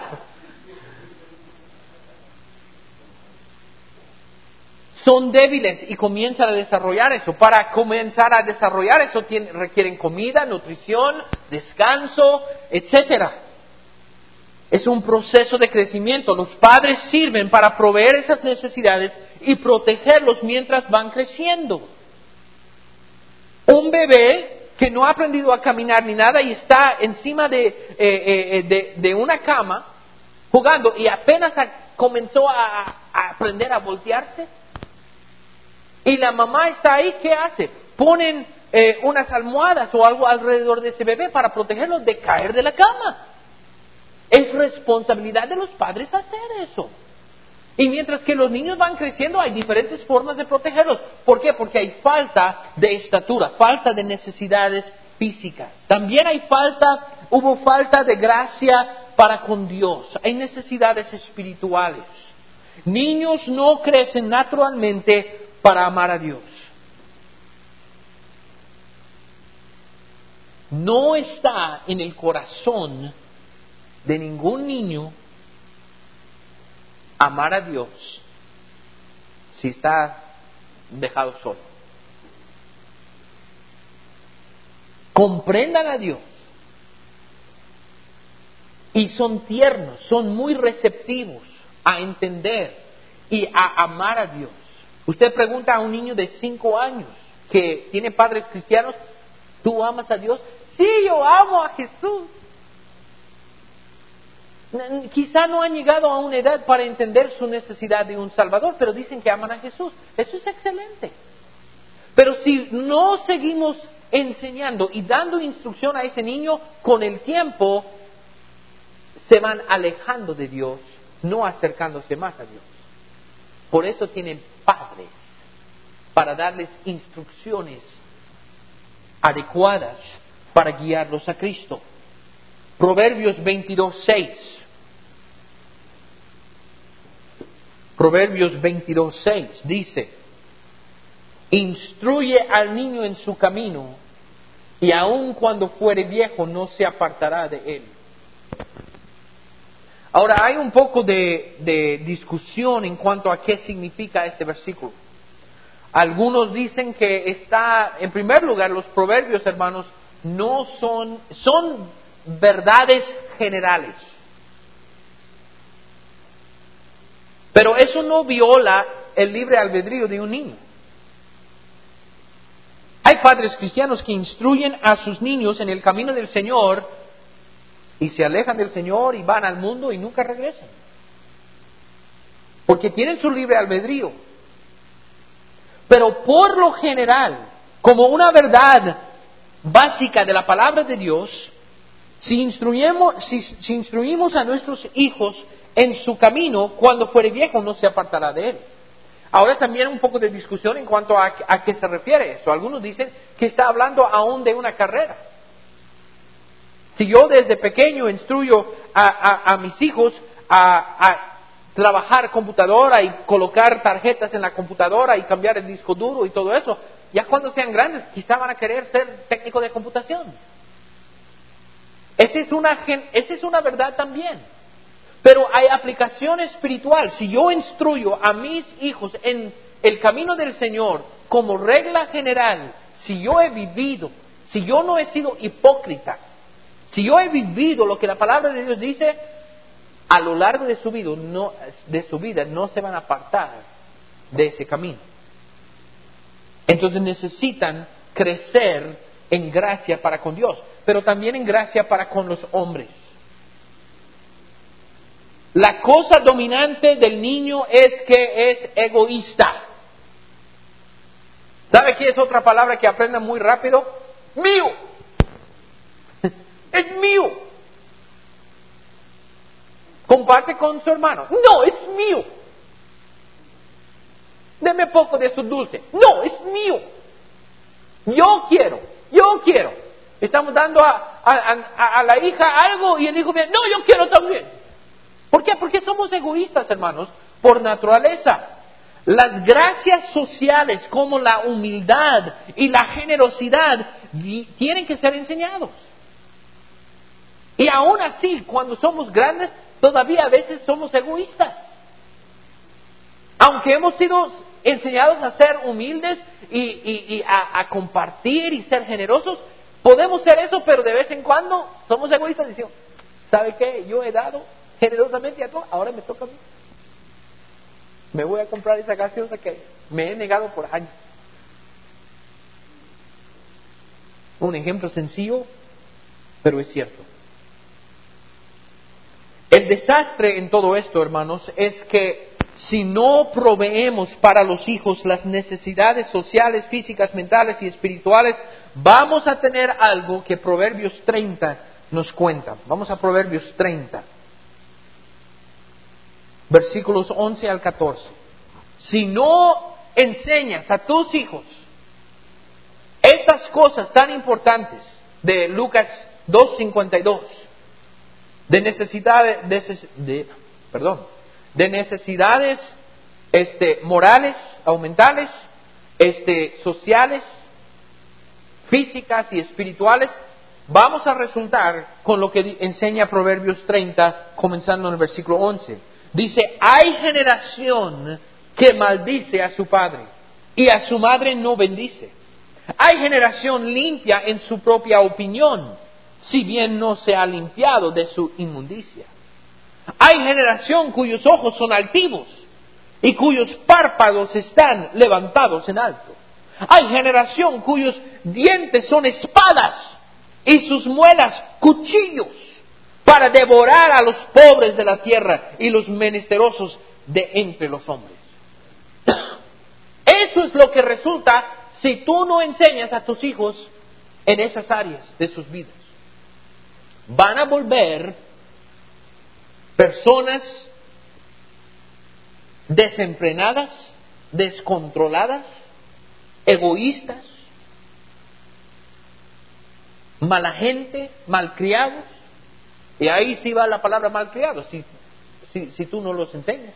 Son débiles y comienzan a desarrollar eso. Para comenzar a desarrollar eso requieren comida, nutrición, descanso, etcétera. Es un proceso de crecimiento. Los padres sirven para proveer esas necesidades y protegerlos mientras van creciendo. Un bebé que no ha aprendido a caminar ni nada y está encima de una cama jugando y apenas comenzó a aprender a voltearse, y la mamá está ahí, ¿qué hace? Ponen unas almohadas o algo alrededor de ese bebé para protegerlo de caer de la cama. Es responsabilidad de los padres hacer eso. Y mientras que los niños van creciendo, hay diferentes formas de protegerlos. ¿Por qué? Porque hay falta de estatura, falta de necesidades físicas. También hubo falta de gracia para con Dios. Hay necesidades espirituales. Niños no crecen naturalmente para amar a Dios. No está en el corazón de ningún niño amar a Dios si está dejado solo. Comprendan a Dios. Y son tiernos, son muy receptivos a entender y a amar a Dios. Usted pregunta a un niño de 5 años que tiene padres cristianos, ¿tú amas a Dios? Sí, yo amo a Jesús. Quizá no han llegado a una edad para entender su necesidad de un Salvador, pero dicen que aman a Jesús. Eso es excelente. Pero si no seguimos enseñando y dando instrucción a ese niño, con el tiempo se van alejando de Dios, no acercándose más a Dios. Por eso tienen padres, para darles instrucciones adecuadas para guiarlos a Cristo. Proverbios 22:6. Proverbios 22:6 dice: instruye al niño en su camino, y aun cuando fuere viejo no se apartará de él. Ahora, hay un poco de discusión en cuanto a qué significa este versículo. Algunos dicen que está, en primer lugar, los proverbios, hermanos, no son verdades generales. Pero eso no viola el libre albedrío de un niño. Hay padres cristianos que instruyen a sus niños en el camino del Señor y se alejan del Señor y van al mundo y nunca regresan. Porque tienen su libre albedrío. Pero por lo general, como una verdad básica de la palabra de Dios, si instruimos a nuestros hijos en su camino, cuando fuere viejo no se apartará de él. Ahora también un poco de discusión en cuanto a qué se refiere eso. Algunos dicen que está hablando aún de una carrera. Si yo desde pequeño instruyo a mis hijos a trabajar computadora y colocar tarjetas en la computadora y cambiar el disco duro y todo eso, ya cuando sean grandes quizá van a querer ser técnico de computación. Esa es una verdad también. Pero hay aplicación espiritual. Si yo instruyo a mis hijos en el camino del Señor, como regla general, si yo he vivido, si yo no he sido hipócrita, si yo he vivido lo que la palabra de Dios dice, a lo largo de su vida no se van a apartar de ese camino. Entonces necesitan crecer en gracia para con Dios, pero también en gracia para con los hombres. La cosa dominante del niño es que es egoísta. ¿Sabe qué es otra palabra que aprendan muy rápido? Mío. Es mío. Comparte con su hermano. No, es mío. Deme poco de su dulce. No, es mío. Yo quiero. Estamos dando a la hija algo y el hijo viene, no, yo quiero también. ¿Por qué? Porque somos egoístas, hermanos, por naturaleza. Las gracias sociales como la humildad y la generosidad tienen que ser enseñados. Y aún así, cuando somos grandes, todavía a veces somos egoístas. Aunque hemos sido enseñados a ser humildes y a compartir y ser generosos, podemos ser eso, pero de vez en cuando somos egoístas y decimos, ¿sabe qué? Yo he dado generosamente a todo, ahora me toca a mí. Me voy a comprar esa gaseosa que me he negado por años. Un ejemplo sencillo, pero es cierto. El desastre en todo esto, hermanos, es que si no proveemos para los hijos las necesidades sociales, físicas, mentales y espirituales, vamos a tener algo que Proverbios 30 nos cuenta. Vamos a Proverbios 30. Versículos 11 al 14. Si no enseñas a tus hijos estas cosas tan importantes de Lucas 2:52, de necesidades morales, mentales, sociales, físicas y espirituales, vamos a resultar con lo que enseña Proverbios 30, comenzando en el versículo 11. Dice, hay generación que maldice a su padre, y a su madre no bendice. Hay generación limpia en su propia opinión, si bien no se ha limpiado de su inmundicia. Hay generación cuyos ojos son altivos, y cuyos párpados están levantados en alto. Hay generación cuyos dientes son espadas, y sus muelas cuchillos, para devorar a los pobres de la tierra y los menesterosos de entre los hombres. Eso es lo que resulta si tú no enseñas a tus hijos en esas áreas de sus vidas. Van a volver personas desenfrenadas, descontroladas, egoístas, mala gente, malcriados. Y ahí sí va la palabra malcriados, si tú no los enseñas.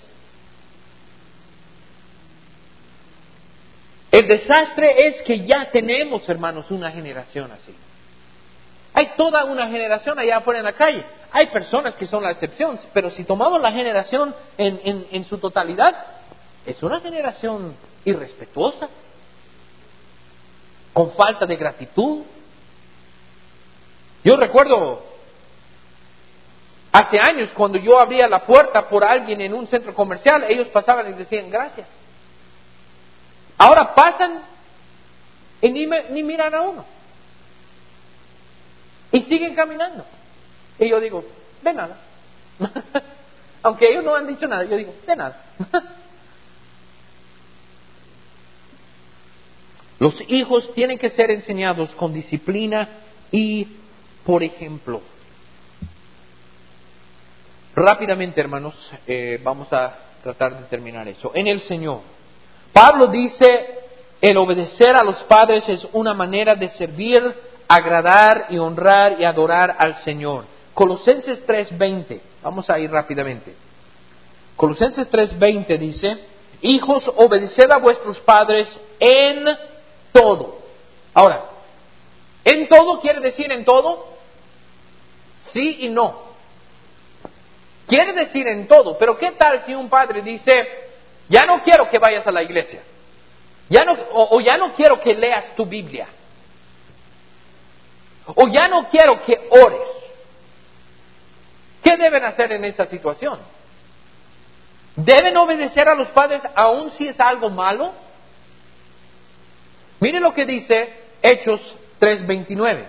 El desastre es que ya tenemos, hermanos, una generación así. Hay toda una generación allá afuera en la calle. Hay personas que son la excepción, pero si tomamos la generación en su totalidad, es una generación irrespetuosa, con falta de gratitud. Yo recuerdo hace años cuando yo abría la puerta por alguien en un centro comercial, ellos pasaban y decían gracias. Ahora pasan y ni miran a uno. Y siguen caminando. Y yo digo, de nada. Aunque ellos no han dicho nada, yo digo, de nada. Los hijos tienen que ser enseñados con disciplina y por ejemplo. Rápidamente, hermanos, vamos a tratar de terminar eso. En el Señor. Pablo dice, el obedecer a los padres es una manera de servir, agradar y honrar y adorar al Señor. Colosenses 3:20, vamos a ir rápidamente. Colosenses 3:20 dice, hijos, obedeced a vuestros padres en todo. Ahora, ¿en todo quiere decir en todo? Sí y no. Quiere decir en todo, pero ¿qué tal si un padre dice, ya no quiero que vayas a la iglesia, ya no quiero que leas tu Biblia, o ya no quiero que ores? ¿Qué deben hacer en esa situación? ¿Deben obedecer a los padres aun si es algo malo? Mire lo que dice Hechos 3:29.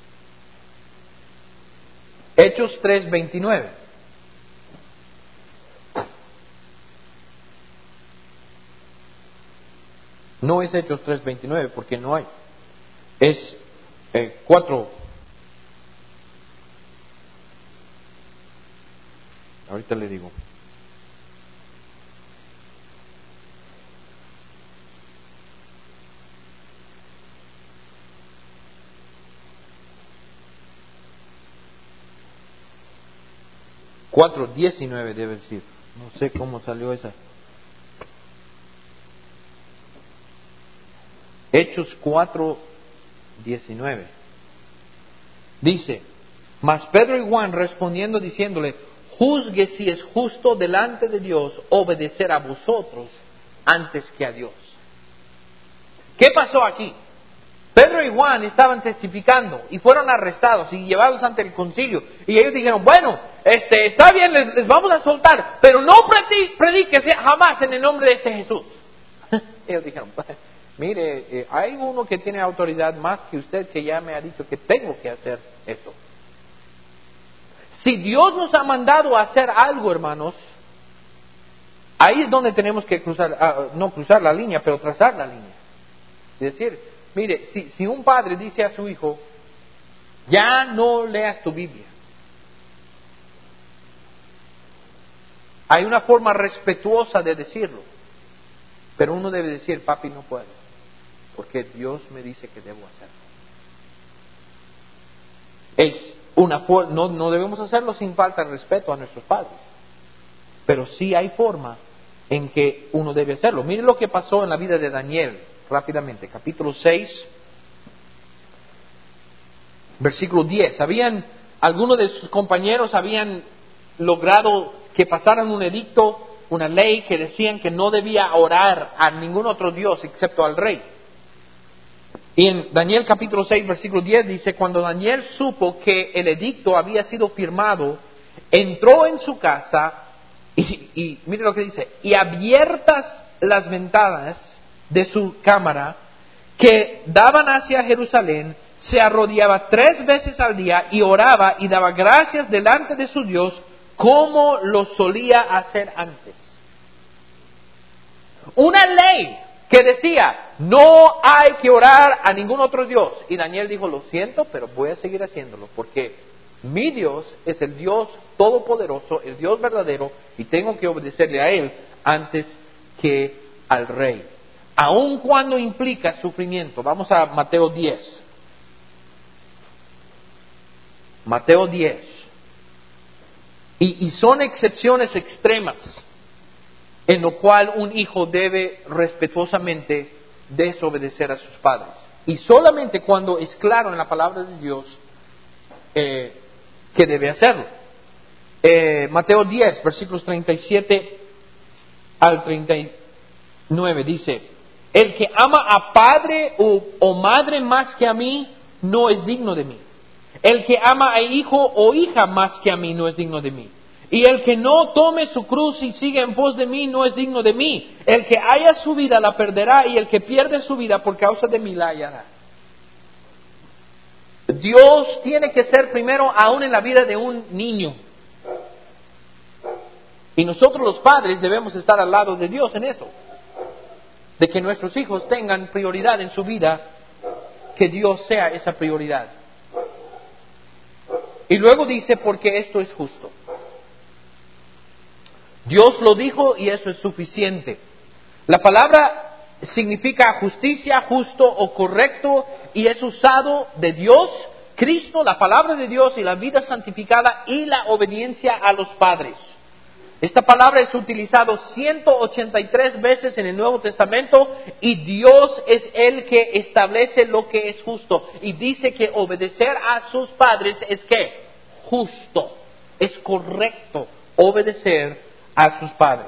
Hechos 3:29. No es Hechos 3:29 porque no hay. Es 4. Ahorita le digo. Cuatro 19 debe decir. No sé cómo salió esa. Hechos 4:19. Dice, mas Pedro y Juan respondiendo diciéndole, juzgue si es justo delante de Dios obedecer a vosotros antes que a Dios. ¿Qué pasó aquí? Pedro y Juan estaban testificando y fueron arrestados y llevados ante el concilio. Y ellos dijeron, bueno, está bien, les vamos a soltar, pero no prediques jamás en el nombre de este Jesús. Ellos dijeron, mire, hay uno que tiene autoridad más que usted que ya me ha dicho que tengo que hacer esto. Si Dios nos ha mandado a hacer algo, hermanos, ahí es donde tenemos que no cruzar la línea, pero trazar la línea. Es decir, mire, si un padre dice a su hijo, ya no leas tu Biblia, hay una forma respetuosa de decirlo, pero uno debe decir, papi, no puedo, porque Dios me dice que debo hacerlo. No debemos hacerlo sin falta de respeto a nuestros padres, pero sí hay forma en que uno debe hacerlo. Miren lo que pasó en la vida de Daniel, rápidamente, capítulo 6, versículo 10. Algunos de sus compañeros habían logrado que pasaran un edicto, una ley que decían que no debía orar a ningún otro Dios excepto al rey. Y en Daniel capítulo 6, versículo 10 dice, cuando Daniel supo que el edicto había sido firmado, entró en su casa y mire lo que dice, y abiertas las ventanas de su cámara que daban hacia Jerusalén, se arrodillaba 3 veces al día y oraba y daba gracias delante de su Dios como lo solía hacer antes. Una ley que decía, no hay que orar a ningún otro Dios. Y Daniel dijo, lo siento, pero voy a seguir haciéndolo, porque mi Dios es el Dios todopoderoso, el Dios verdadero, y tengo que obedecerle a Él antes que al rey. Aun cuando implica sufrimiento. Vamos a Mateo 10. Mateo 10. Y son excepciones extremas en lo cual un hijo debe respetuosamente desobedecer a sus padres. Y solamente cuando es claro en la palabra de Dios que debe hacerlo. Mateo 10, versículos 37 al 39 dice, el que ama a padre o madre más que a mí, no es digno de mí. El que ama a hijo o hija más que a mí, no es digno de mí. Y el que no tome su cruz y siga en pos de mí, no es digno de mí. El que haya su vida la perderá, y el que pierde su vida por causa de mí la hallará. Dios tiene que ser primero aún en la vida de un niño. Y nosotros los padres debemos estar al lado de Dios en eso. De que nuestros hijos tengan prioridad en su vida, que Dios sea esa prioridad. Y luego dice, porque esto es justo. Dios lo dijo y eso es suficiente. La palabra significa justicia, justo o correcto, y es usado de Dios, Cristo, la palabra de Dios y la vida santificada y la obediencia a los padres. Esta palabra es utilizada 183 veces en el Nuevo Testamento y Dios es el que establece lo que es justo. Y dice que obedecer a sus padres es ¿qué? Justo. Es correcto obedecer a sus padres.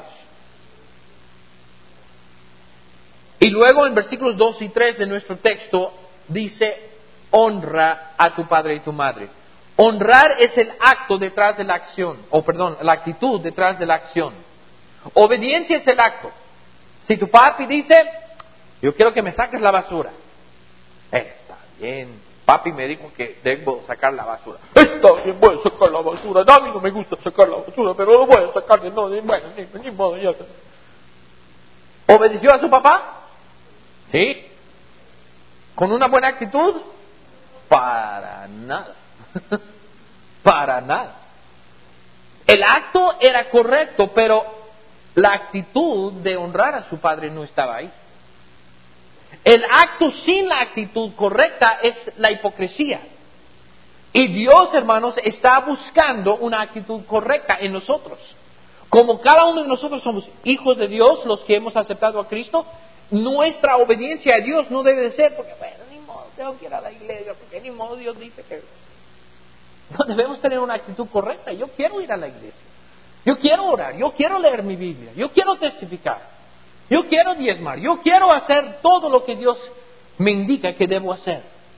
Y luego en versículos 2 y 3 de nuestro texto dice, honra a tu padre y tu madre. Honrar es el acto detrás de la acción, la actitud detrás de la acción. Obediencia es el acto. Si tu papi dice, yo quiero que me saques la basura. Está bien. Papi me dijo que debo sacar la basura. Está bien, voy a sacar la basura. A mí no me gusta sacar la basura, pero lo voy a sacar. Ni modo, ya. ¿Obedeció a su papá? Sí. ¿Con una buena actitud? Para nada. Para nada. El acto era correcto, pero la actitud de honrar a su padre no estaba ahí. El acto sin la actitud correcta es la hipocresía. Y Dios, hermanos, está buscando una actitud correcta en nosotros. Como cada uno de nosotros somos hijos de Dios, los que hemos aceptado a Cristo, nuestra obediencia a Dios no debe de ser porque, bueno, ni modo, tengo que ir a la iglesia, porque ni modo Dios dice que... No, debemos tener una actitud correcta. Yo quiero ir a la iglesia. Yo quiero orar. Yo quiero leer mi Biblia. Yo quiero testificar. Yo quiero diezmar. Yo quiero hacer todo lo que Dios me indica que debo hacer.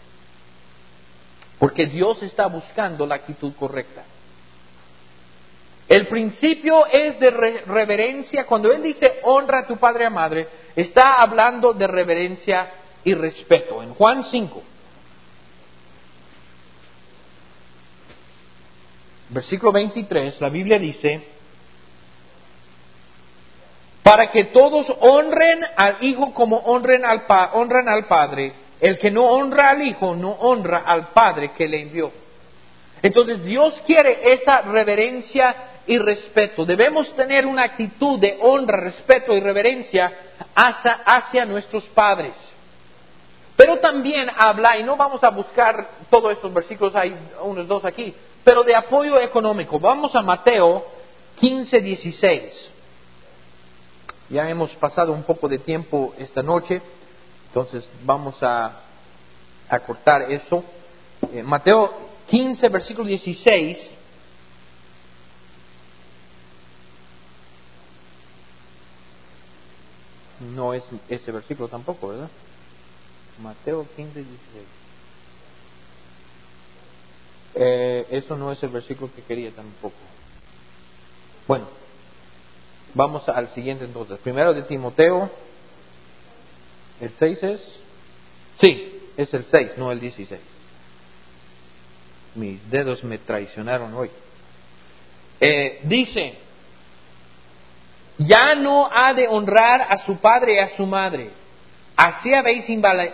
Porque Dios está buscando la actitud correcta. El principio es de reverencia. Cuando Él dice honra a tu padre y a madre, está hablando de reverencia y respeto. En Juan 5. Versículo 23, la Biblia dice, para que todos honren al Hijo como honran al Padre. El que no honra al Hijo, no honra al Padre que le envió. Entonces Dios quiere esa reverencia y respeto. Debemos tener una actitud de honra, respeto y reverencia hacia nuestros padres. Pero también habla, y no vamos a buscar todos estos versículos, hay unos 2 aquí, pero de apoyo económico. Vamos a Mateo 15:16. Ya hemos pasado un poco de tiempo esta noche, entonces vamos a cortar eso. Mateo 15, versículo 16. No es ese versículo tampoco, ¿verdad? Mateo 15, 16. Eso no es el versículo que quería tampoco. Bueno, vamos al siguiente entonces. Primero de Timoteo, ¿el 6 es? Sí, es el 6, no el 16. Mis dedos me traicionaron hoy. Dice, ya no ha de honrar a su padre y a su madre. Así habéis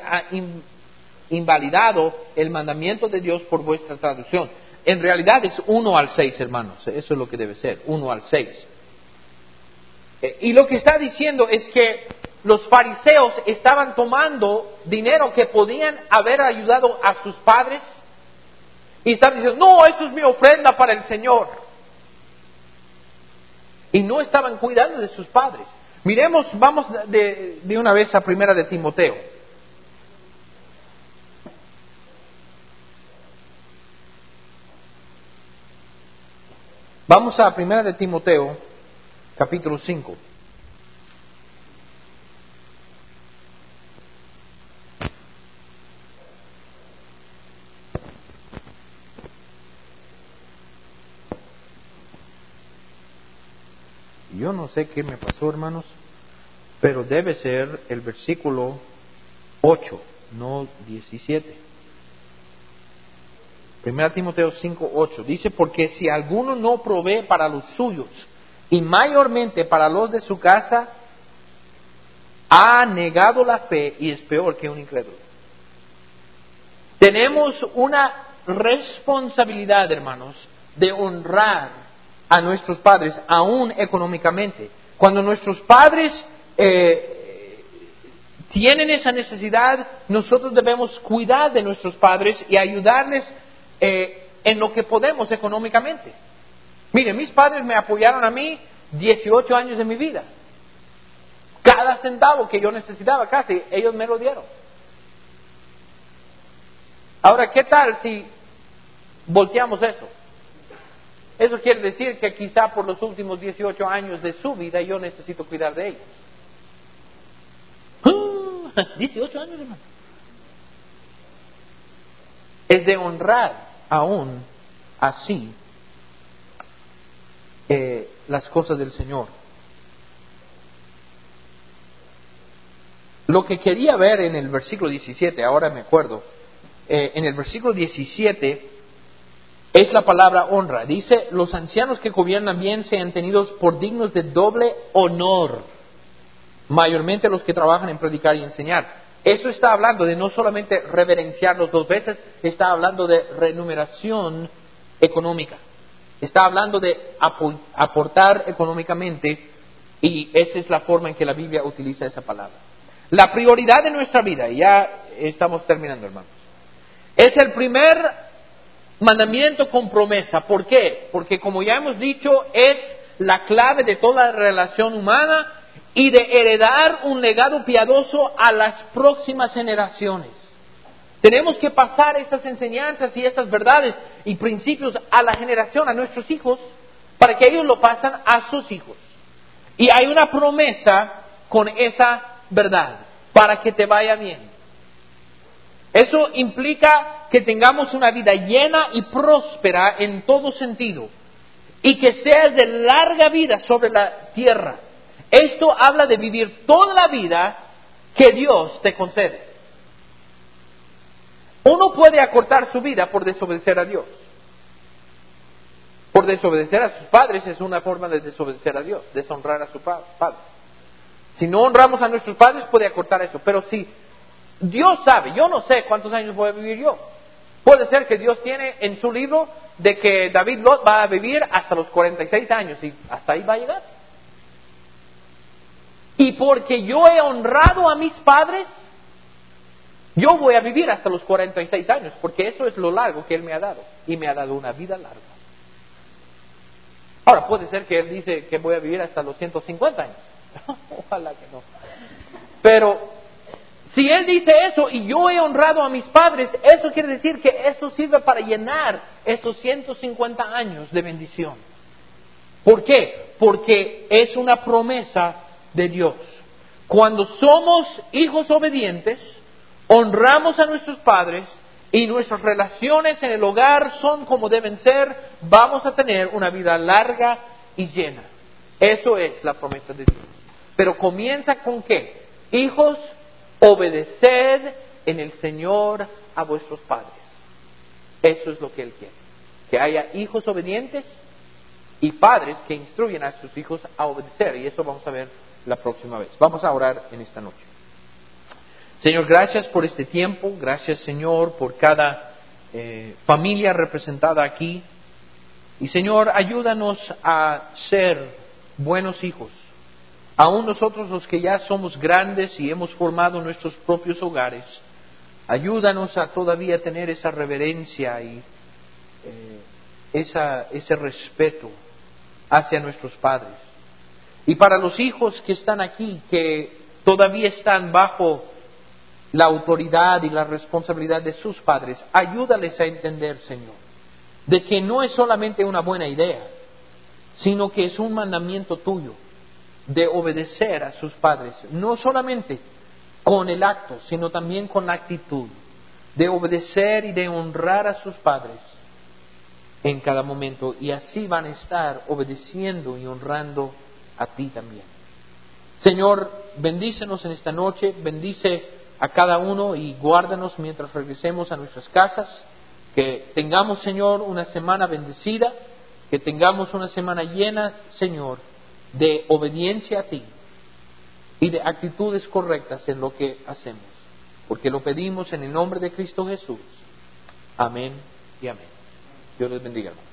invalidado el mandamiento de Dios por vuestra traducción. En realidad es 1 al 6, hermanos. Eso es lo que debe ser, 1 al 6. Y lo que está diciendo es que los fariseos estaban tomando dinero que podían haber ayudado a sus padres y estaban diciendo, no, esto es mi ofrenda para el Señor. Y no estaban cuidando de sus padres. Miremos, vamos de una vez a primera de Timoteo. Vamos a primera de Timoteo, capítulo 5. Yo no sé qué me pasó, hermanos, pero debe ser el versículo 8, no 17. Primera Timoteo 5, 8. Dice, porque si alguno no provee para los suyos, y mayormente para los de su casa, ha negado la fe y es peor que un incrédulo. Tenemos una responsabilidad, hermanos, de honrar a nuestros padres, aún económicamente. Cuando nuestros padres tienen esa necesidad, nosotros debemos cuidar de nuestros padres y ayudarles en lo que podemos económicamente. Mire, mis padres me apoyaron a mí 18 años de mi vida. Cada centavo que yo necesitaba casi, ellos me lo dieron. Ahora, ¿qué tal si volteamos eso? Eso quiere decir que quizá por los últimos 18 años de su vida yo necesito cuidar de ellos. 18 años, hermano. Es de honrar aún así las cosas del Señor. Lo que quería ver en el versículo 17, ahora me acuerdo, en el versículo 17 es la palabra honra. Dice, los ancianos que gobiernan bien sean tenidos por dignos de doble honor, mayormente los que trabajan en predicar y enseñar. Eso está hablando de no solamente reverenciarlos 2 veces, está hablando de remuneración económica. Está hablando de aportar económicamente, y esa es la forma en que la Biblia utiliza esa palabra. La prioridad de nuestra vida, y ya estamos terminando, hermanos, es el primer mandamiento con promesa. ¿Por qué? Porque, como ya hemos dicho, es la clave de toda relación humana y de heredar un legado piadoso a las próximas generaciones. Tenemos que pasar estas enseñanzas y estas verdades y principios a la generación, a nuestros hijos, para que ellos lo pasen a sus hijos. Y hay una promesa con esa verdad, para que te vaya bien. Eso implica que tengamos una vida llena y próspera en todo sentido, y que seas de larga vida sobre la tierra. Esto habla de vivir toda la vida que Dios te concede. Uno puede acortar su vida por desobedecer a Dios. Por desobedecer a sus padres es una forma de desobedecer a Dios, deshonrar a su padre. Si no honramos a nuestros padres, puede acortar eso. Pero si Dios sabe, yo no sé cuántos años voy a vivir yo. Puede ser que Dios tiene en su libro de que David Lot va a vivir hasta los 46 años y hasta ahí va a llegar. Y porque yo he honrado a mis padres, yo voy a vivir hasta los 46 años, porque eso es lo largo que Él me ha dado. Y me ha dado una vida larga. Ahora, puede ser que Él dice que voy a vivir hasta los 150 años. Ojalá que no. Pero si Él dice eso y yo he honrado a mis padres, eso quiere decir que eso sirve para llenar esos 150 años de bendición. ¿Por qué? Porque es una promesa de Dios. Cuando somos hijos obedientes, honramos a nuestros padres y nuestras relaciones en el hogar son como deben ser, vamos a tener una vida larga y llena. Eso es la promesa de Dios. Pero comienza con ¿qué? Hijos, obedeced en el Señor a vuestros padres. Eso es lo que Él quiere. Que haya hijos obedientes y padres que instruyen a sus hijos a obedecer. Y eso vamos a ver la próxima vez. Vamos a orar en esta noche. Señor, gracias por este tiempo. Gracias, Señor, por cada familia representada aquí. Y, Señor, ayúdanos a ser buenos hijos. Aún nosotros los que ya somos grandes y hemos formado nuestros propios hogares, ayúdanos a todavía tener esa reverencia y ese respeto hacia nuestros padres. Y para los hijos que están aquí, que todavía están bajo la autoridad y la responsabilidad de sus padres, ayúdales a entender, Señor, de que no es solamente una buena idea, sino que es un mandamiento tuyo de obedecer a sus padres, no solamente con el acto, sino también con la actitud, de obedecer y de honrar a sus padres en cada momento, y así van a estar obedeciendo y honrando a ti también. Señor, bendícenos en esta noche, bendice a cada uno y guárdanos mientras regresemos a nuestras casas, que tengamos, Señor, una semana bendecida, que tengamos una semana llena, Señor, de obediencia a ti y de actitudes correctas en lo que hacemos, porque lo pedimos en el nombre de Cristo Jesús. Amén y amén. Dios les bendiga, hermanos.